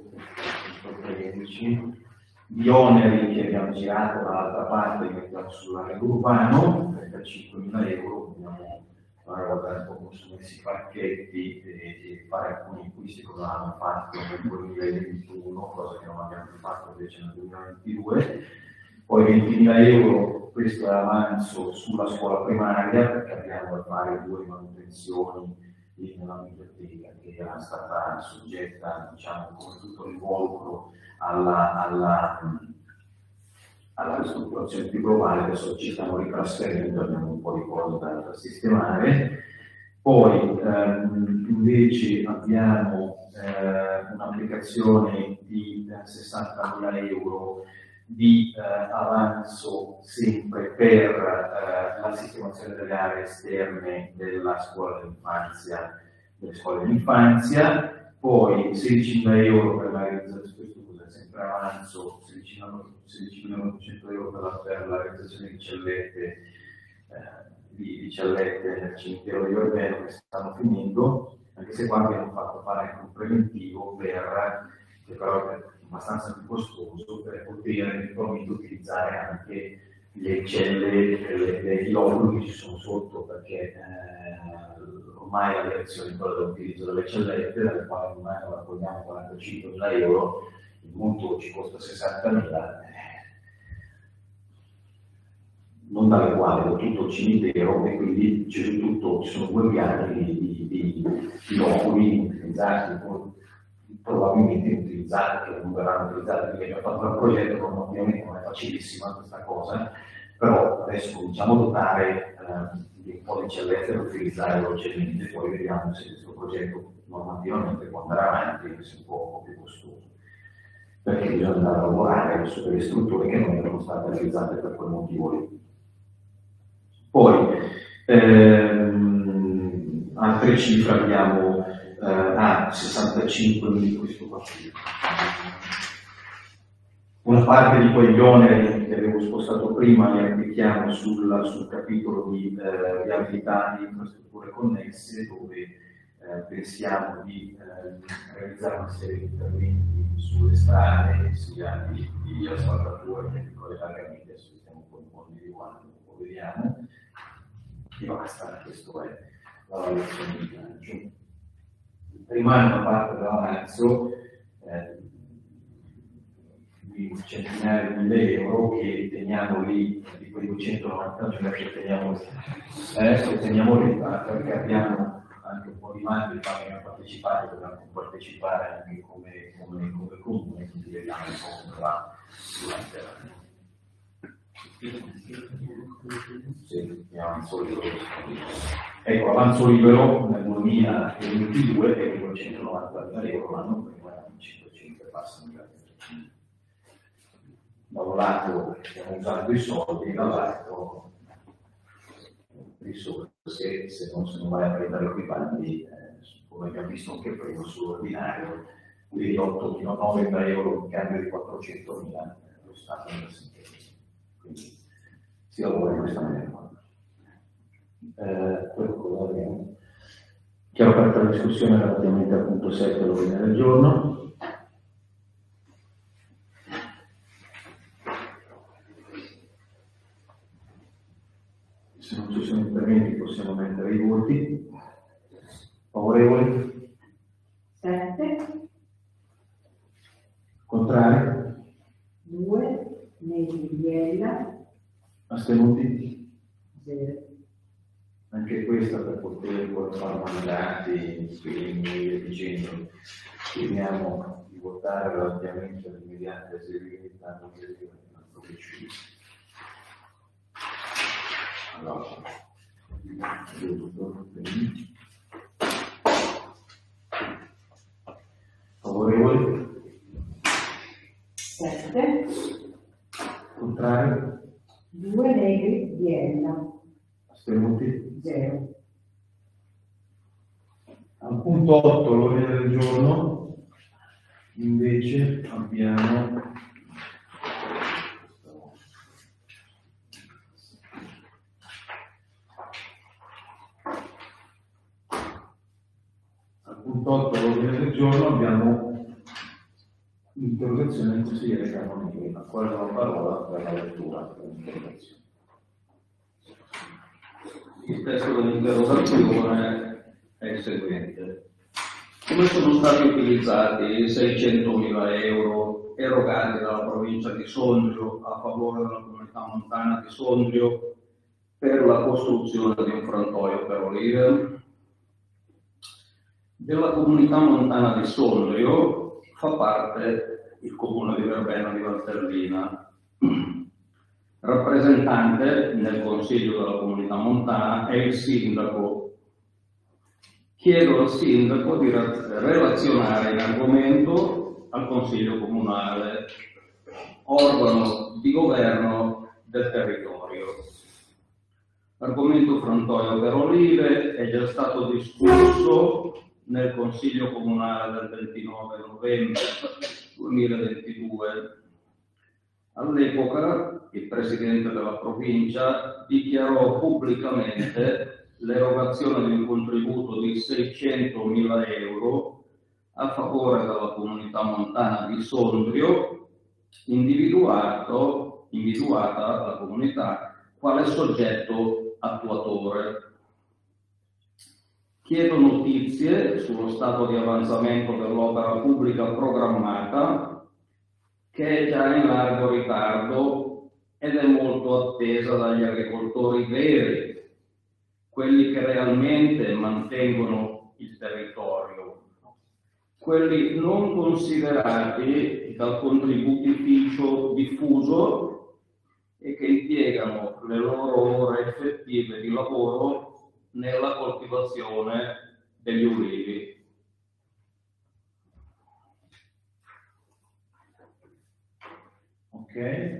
[SPEAKER 1] di oneri che abbiamo girato dall'altra parte, che mettiamo sull'area urbano, 35.000 euro, dobbiamo guardare un po' come sono messi i pacchetti e fare alcuni acquisti che avevamo fatto nel 2021, cosa che non abbiamo più fatto invece nel 2022. Poi 20.000 euro, questo è avanzo sulla scuola primaria, perché abbiamo da fare 2 manutenzioni nella biblioteca che era stata soggetta, diciamo, come tutto l'involucro alla ristrutturazione più globale. Adesso ci stiamo ritrasferendo, abbiamo un po' di cose da sistemare. Poi invece abbiamo un'applicazione di 60.000 euro di avanzo sempre per la sistemazione delle aree esterne della scuola dell'infanzia, delle scuole dell'infanzia, poi 16.000 euro per la realizzazione, questo cos'è, sempre avanzo, 16.900 euro per la realizzazione di cellette nel cimitero di Orveno che stanno finendo, anche se qua abbiamo fatto fare anche un preventivo che però è abbastanza più costoso, per poter eventualmente utilizzare anche le celle degli ovuli che ci sono sotto, perché ormai la direzione è quella dell'utilizzo delle cellette, dalle quali ormai non raccogliamo 45.000 euro, il mutuo ci costa 60.000, non dalle quali da tutto il cimitero, e quindi ci sono 2 piani di ovuli utilizzati, probabilmente utilizzati, che non verranno utilizzati, perché abbiamo fatto un progetto, ovviamente non è facilissima questa cosa, però adesso cominciamo a dotare di un po' di cellette da utilizzare velocemente, poi vediamo se questo progetto normativamente può andare avanti, e se è un po' più costoso, perché bisogna andare a lavorare su delle strutture che non erano state realizzate per quel motivo lì. Poi altre cifre abbiamo 65.000, questo qua. Una parte di quegli oneri che avevo spostato prima li applichiamo sul capitolo di viabilità e infrastrutture connesse, dove pensiamo di realizzare una serie di interventi sulle strade, sia di asfaltatura che di collegamenti. Adesso stiamo con i fondi di quanto, lo vediamo, e basta. Questo è la valutazione di bilancio. Rimane una parte dell'avanzo di centinaia di mille euro che teniamo lì, di quei 290.000 che teniamo lì, perché abbiamo anche un po' di mandi che abbiamo partecipato, dobbiamo partecipare anche come comune, quindi vediamo un po' come va durante l'anno. Sì, avanzo libero. Ecco, avanzo libero nel 2022 è di 290.000 euro l'anno, prima 500 passano. Da un lato stiamo usando i soldi, dall'altro risorse, se non vai a prendere quei bandi, come abbiamo visto anche prima sull'ordinario, quindi 8.900 euro in cambio di 400.000 lo Stato nel sentenza. Quindi si lavora in questa maniera. Chiaro aperta la discussione relativamente al punto 7 dell'ordine del giorno. Se non ci sono interventi possiamo mettere i voti. Favorevoli?
[SPEAKER 3] 7.
[SPEAKER 1] Contrari?
[SPEAKER 3] 2. Negri, Biella.
[SPEAKER 1] Astenuti?
[SPEAKER 3] 0.
[SPEAKER 1] Anche questa per poter fare mandati, quindi e dicendo, chiediamo di votare relativamente all'immediata eseguibilità non allora, favorevoli?
[SPEAKER 3] 7.
[SPEAKER 1] Contrari?
[SPEAKER 3] 2. Negri, Biella.
[SPEAKER 1] Astenuti?
[SPEAKER 3] 0.
[SPEAKER 1] Al punto 8 l'ordine del giorno, Invece abbiamo al punto 8 dell'ordine del giorno abbiamo l'interrogazione del consigliere Carbonelli, a quale do la parola per la lettura dell'interrogazione.
[SPEAKER 4] Il testo dell'interrogazione è il seguente. Come sono stati utilizzati i 600.000 euro erogati dalla provincia di Sondrio a favore della comunità montana di Sondrio per la costruzione di un frantoio per olive? Della comunità montana di Sondrio fa parte il comune di Verbena di Valtellina. Rappresentante nel consiglio della comunità montana è il sindaco. Chiedo al sindaco di relazionare in argomento al consiglio comunale, organo di governo del territorio. L'argomento frantoio per olive è già stato discusso nel consiglio comunale del 29 novembre 2022. All'epoca il presidente della provincia dichiarò pubblicamente l'erogazione di un contributo di 600.000 euro a favore della comunità montana di Sondrio, individuata la comunità quale soggetto attuatore. Chiedo notizie sullo stato di avanzamento dell'opera pubblica programmata, che è già in largo ritardo ed è molto attesa dagli agricoltori veri, quelli che realmente mantengono il territorio, quelli non considerati dal contributificio diffuso e che impiegano le loro ore effettive di lavoro nella coltivazione degli ulivi.
[SPEAKER 1] Ok,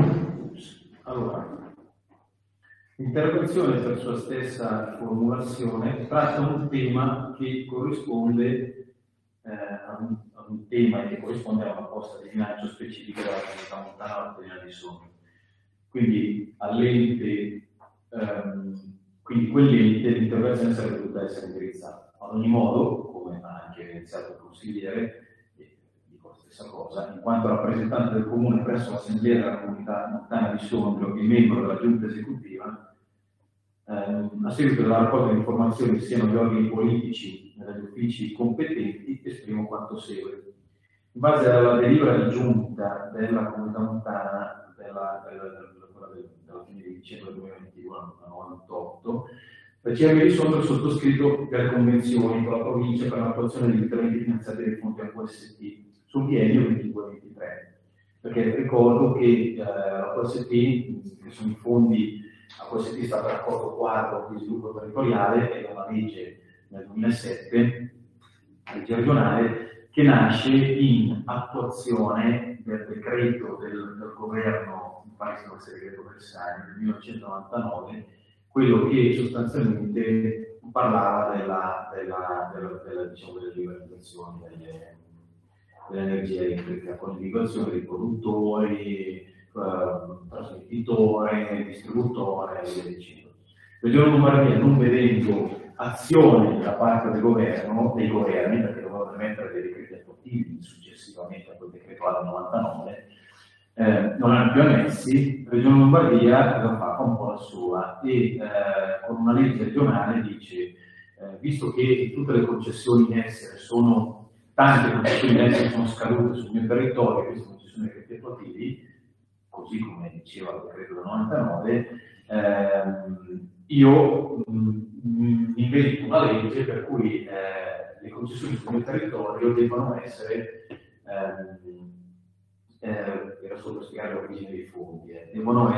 [SPEAKER 1] allora, l'interrogazione per sua stessa formulazione tratta un tema che corrisponde a un tema che corrisponde a una posta di bilancio specifica della comunità montana Valtellina di Sondrio. Quindi all'ente, quindi quell'ente l'interrogazione sarebbe dovuta essere indirizzata. Ad ogni modo, come ha anche evidenziato il consigliere, stessa cosa, in quanto rappresentante del comune presso l'assemblea della comunità montana di Sondrio e membro della giunta esecutiva, a seguito della raccolta di informazioni che siano gli organi politici e degli uffici competenti, esprimo quanto segue. In base alla delibera di giunta della comunità montana della fine di dicembre 2021 a 98, la CM di Sondrio ha sottoscritto delle convenzioni con la provincia per l'attuazione degli interventi finanziati dai fondi AQST sul biennio 22-23, perché ricordo che la QST, che sono i fondi AQST, è stato l'accordo quadro di sviluppo territoriale e una legge nel 2007, legge regionale, che nasce in attuazione del decreto del governo, mi pare che sia il decreto Bersani del 1999, quello che sostanzialmente parlava diciamo, delle liberalizzazioni dell'energia elettrica, con l'individuazione dei produttori, trasmettitori, distributori e via dicendo. Regione Lombardia, non vedendo azione da parte del governo, dei governi, perché dovevano mettere dei decreti attuativi successivamente a quel decreto del 99, non hanno più annessi, la Regione Lombardia la fa un po' la sua e con una legge regionale dice, visto che tutte le concessioni in essere sono tante concessioni in essere sono scadute sul mio territorio, queste concessioni decreti attuativi, così come diceva il decreto del 99, io invento una legge per cui le concessioni sul mio territorio devono essere, era solo per spiegare l'origine dei fondi, devono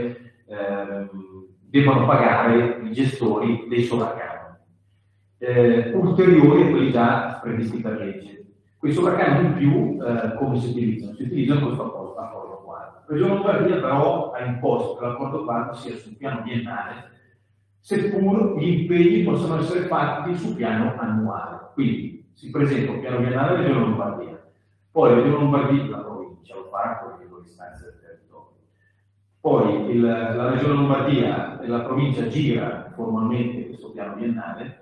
[SPEAKER 1] pagare i gestori dei sovraccanoni. Ulteriori a quelli già previsti per legge. Quei sovraccanoni in più come si utilizzano? Si utilizzano questo accordo quadro. La Regione Lombardia però ha imposto che l'accordo quadro sia sul piano biennale, seppur gli impegni possono essere fatti sul piano annuale. Quindi si presenta un piano biennale alla Regione Lombardia, Poi la Regione Lombardia, la provincia, lo fa con le istanze del territorio. Poi la Regione Lombardia e la provincia gira formalmente questo piano biennale,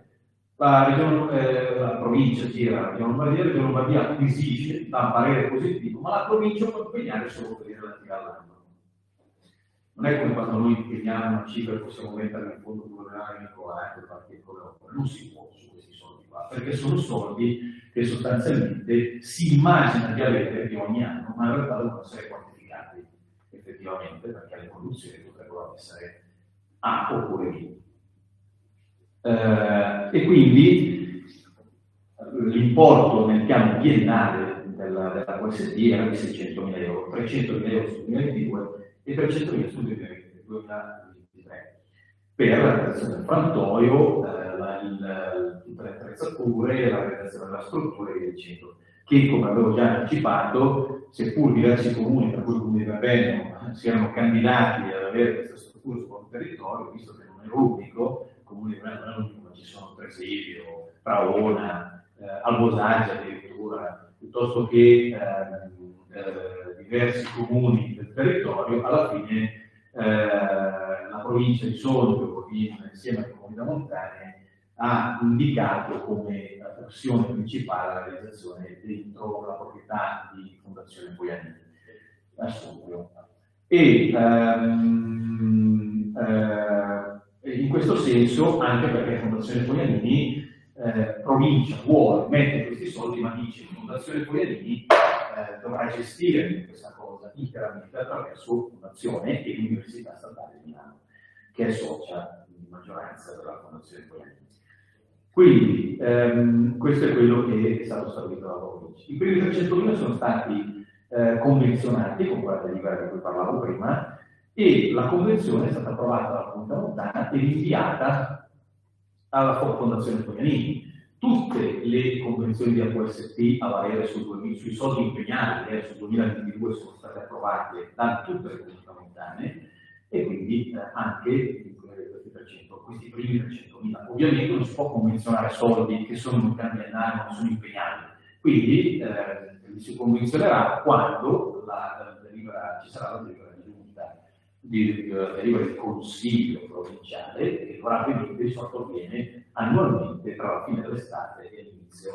[SPEAKER 1] la provincia gira la Regione Lombardia acquisisce, dà un parere positivo, ma la provincia può impegnare solo per i relativi all'anno. Non è come quando noi impegniamo una cifra e possiamo mettere nel fondo pluriennale vincolante per qualche opera, non si può su questi soldi qua, perché sono soldi che sostanzialmente si immagina di avere di ogni anno, ma in realtà devono essere quantificati effettivamente, perché le condizioni potrebbero essere A oppure B. E quindi l'importo nel piano biennale della QST era di 600.000 euro, 300.000 euro sul 2022 e 300.000 sul 2023 per la realizzazione del frantoio, tutte le attrezzature, la realizzazione della struttura e via dicendo, che come avevo già anticipato, seppur diversi comuni, tra cui il comune di Ravenna, si erano candidati ad avere questa struttura sul proprio territorio, visto che non è l'unico, il comune di Ravenna non è l'unico, ma ci sono Presidio, Praona, Albosaggia addirittura, piuttosto che diversi comuni del territorio, alla fine la provincia di Sondrio, insieme alle comunità montane, ha indicato come opzione principale la realizzazione dentro la proprietà di Fondazione Poianini a Sondrio. E in questo senso, anche perché Fondazione Poianini, provincia vuole mettere questi soldi, ma dice che Fondazione Poianini dovrà gestire questa cosa interamente attraverso Fondazione e l'Università Statale di Milano, che è socia di maggioranza della Fondazione Poianini. Quindi questo è quello che è stato stabilito dalla provincia. I primi 300.000 sono stati convenzionati con quella delibera di cui parlavo prima, e la convenzione è stata approvata dalla Comunità Montana e inviata alla Fondazione Poianini. Tutte le convenzioni di AQST a valere sui soldi impegnati sul 2022 sono state approvate da tutte le comunità montane, e quindi anche questi primi 300.000. Ovviamente non si può convenzionare soldi che sono in piano biennale, non sono impegnati, quindi li si convenzionerà quando ci sarà la delibera di giunta, delibera di consiglio provinciale, che dovrà avvenire, di solito avviene annualmente tra la fine dell'estate e l'inizio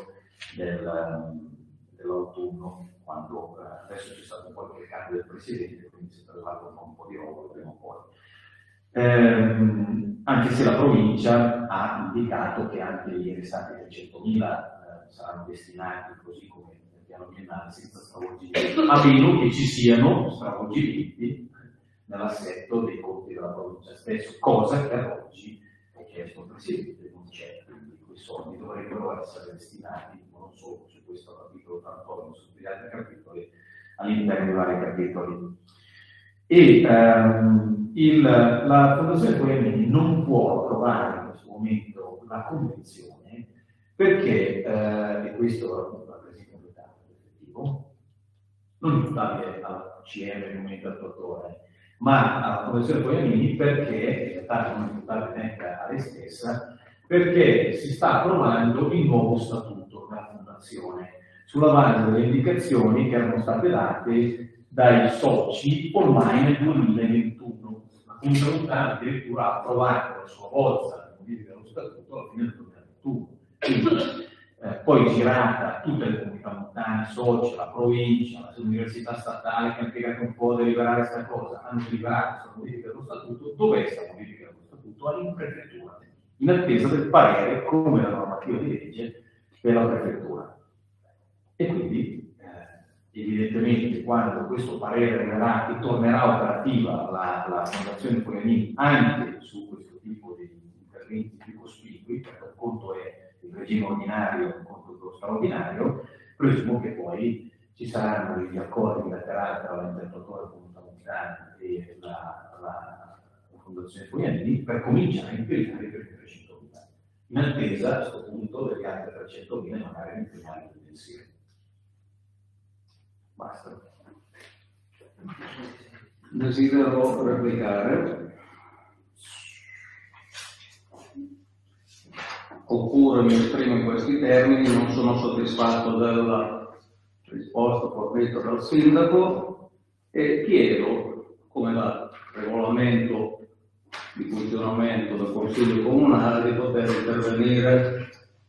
[SPEAKER 1] dell'autunno, quando adesso c'è stato qualche cambio del presidente, quindi si è trovato un po' di roba prima o poi. Anche se la provincia ha indicato che anche i restanti 300.000 saranno destinati così come nel piano biennale, senza stravolgimenti, a meno che ci siano stravolgimenti nell'assetto dei conti della provincia stesso, cosa che ad oggi, ha chiesto il Presidente, non c'è, quindi quei soldi dovrebbero essere destinati non solo su questo capitolo, tanto ma su tutti gli altri capitoli, all'interno dei vari capitoli. E la Fondazione Poianini non può approvare in questo momento la convenzione perché, e questo va preso in conto effettivo, non imputabile al CM nel momento attuatore, ma alla Fondazione Poianini perché, in realtà non imputabile neanche a lei stessa, perché si sta approvando il nuovo statuto della Fondazione, sulla base delle indicazioni che erano state date dai soci ormai nel 2021. La Comunità Montana addirittura ha approvato la sua bozza la modifica dello statuto alla fine del 2021. Quindi, poi girata tutte le comunità montane, soci, la provincia, l'università statale che ha impiegato un po' a deliberare questa cosa, hanno deliberato questa modifica dello statuto. Dov'è questa modifica dello statuto? In prefettura, in attesa del parere, come la normativa di legge, della prefettura. E quindi evidentemente quando questo parere arriverà e tornerà operativa la Fondazione Poianini anche su questo tipo di interventi più cospicui, perché un conto è il regime ordinario e un conto è quello straordinario, presumo che poi ci saranno degli accordi bilaterali tra l'impiantatore Comunità Montana e la Fondazione Poianini per cominciare a impegnare per i 300.000, in attesa a questo punto degli altri 300.000 e magari impegnare tutti insieme. Basta.
[SPEAKER 4] Desidero replicare, oppure mi esprimo in questi termini: non sono soddisfatto risposta fornita dal sindaco, e chiedo, come da regolamento di funzionamento del Consiglio Comunale, di poter intervenire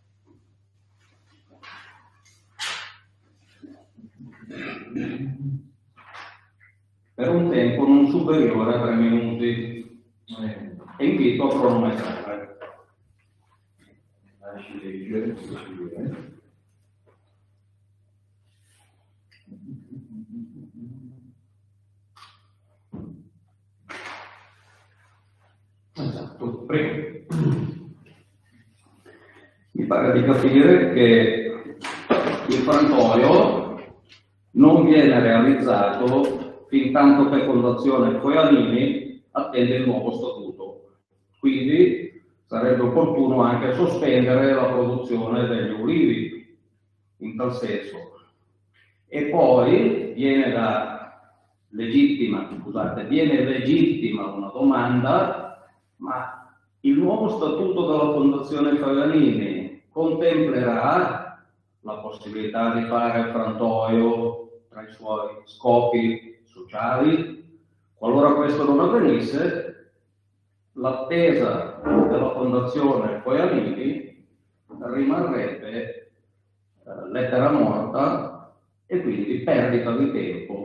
[SPEAKER 4] per un tempo non superiore a 3 minuti e invito a cronometrare.
[SPEAKER 1] Lasci leggere, scrivere.
[SPEAKER 4] Esatto, prego. Mi pare di capire che il frantoio non viene realizzato fin tanto che Fondazione Foianini attende il nuovo statuto. Quindi sarebbe opportuno anche sospendere la produzione degli ulivi in tal senso. E poi viene legittima una domanda: ma il nuovo statuto della Fondazione Foianini contemplerà la possibilità di fare il frantoio tra i suoi scopi sociali? Qualora questo non avvenisse, l'attesa della Fondazione Foianini rimarrebbe lettera morta e quindi perdita di tempo.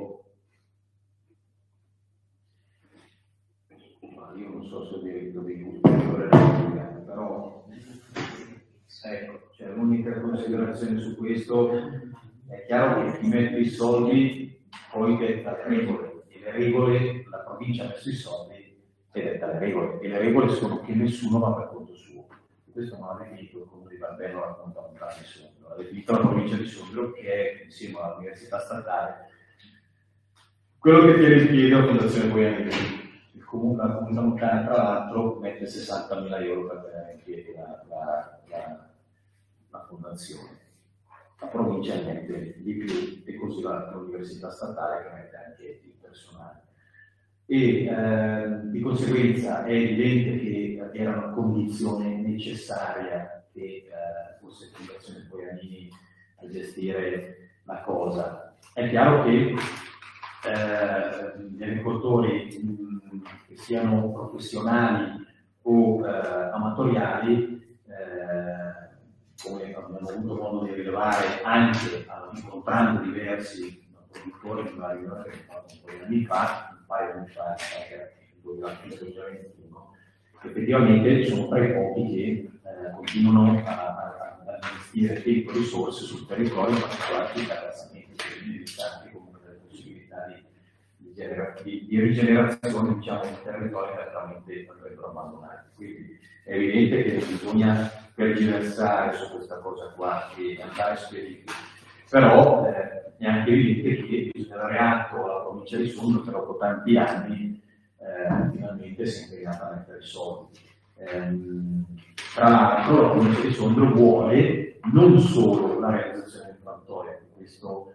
[SPEAKER 1] Io non so se ho diritto di ulteriore, però ecco, cioè, l'unica considerazione su questo è chiaro che chi mette i soldi poi detta le regole, e le regole, la provincia ha messo i soldi e detta le regole, e le regole sono che nessuno va per conto suo. Questo non l'ha definito il Comune di Barbello, la comunità di Sondrio, l'ha definito la provincia di Sondrio, che è insieme all'università statale quello che tiene in piedi la Fondazione Foianini. La comunità montana, tra l'altro, mette 60.000 euro per tenere in piedi la fondazione. La provincia mette di più, e così l'università statale che mette anche il personale. E di conseguenza è evidente che era una condizione necessaria che fosse la Fondazione Foianini a gestire la cosa. È chiaro che gli agricoltori, che siano professionali o amatoriali, come abbiamo avuto modo di rilevare anche incontrando diversi produttori di vari che fatto un paio di anni fa, nel 2021, effettivamente sono tra i pochi che continuano a investire tempo e risorse sul territorio, in particolare sui terrazzamenti, quindi distanti comunque delle possibilità di rigenerazione, diciamo, del territorio che attualmente andrebbero abbandonati. Quindi è evidente che bisogna tergiversare su questa cosa qua e andare spediti. Però è anche evidente che bisogna dare atto alla provincia di Sondrio che dopo tanti anni finalmente si è impegnata a mettere i soldi. Tra l'altro la provincia di Sondrio vuole non solo la realizzazione del frantoio, questo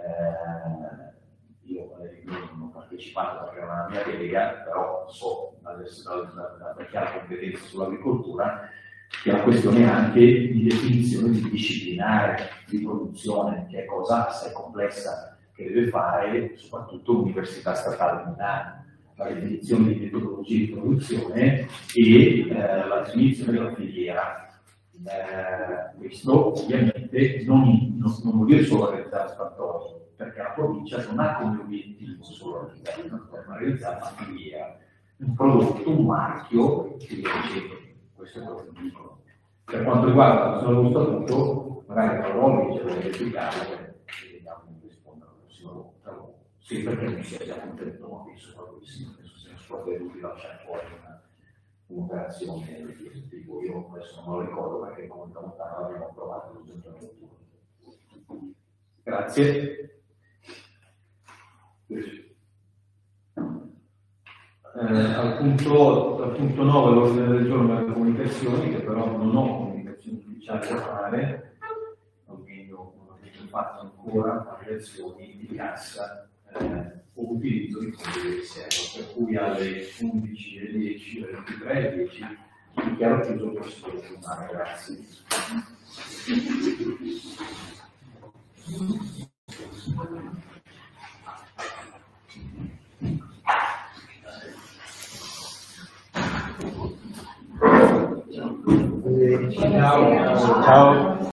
[SPEAKER 1] io non ho partecipato perché era una mia delega, però so da chiara competenza sull'agricoltura che la questione è anche di definizione di disciplinare di produzione, che è cosa assai complessa che deve fare soprattutto l'Università Statale di Milano, la definizione di metodologie di produzione e la definizione della filiera. Questo ovviamente non vuol dire solo realizzare spartoni, perché la provincia non ha come obiettivo solo realizzare una filiera, un prodotto, un marchio che viene. Questo è quello che dicono. Per quanto riguarda la questione dello statuto, magari Paolo ci deve spiegarlo e vediamo come rispondere al prossimo lavoro. Sì, perché non sia già contento, ma penso proprio di sì, penso sia scorretto di lasciare fuori un'operazione di questo tipo. Io adesso non me lo ricordo perché come lontano l'abbiamo approvato il 2021. Grazie. Al punto 9 l'ordine del giorno delle comunicazioni, che però non ho comunicazioni ufficiali da fare, non ho fatto ancora variazioni di cassa o utilizzo di fondi di riserva, per cui alle 11:10, alle 23:10 dichiaro chiuso il prossimo giornale. Grazie. Ciao.
[SPEAKER 2] Ciao.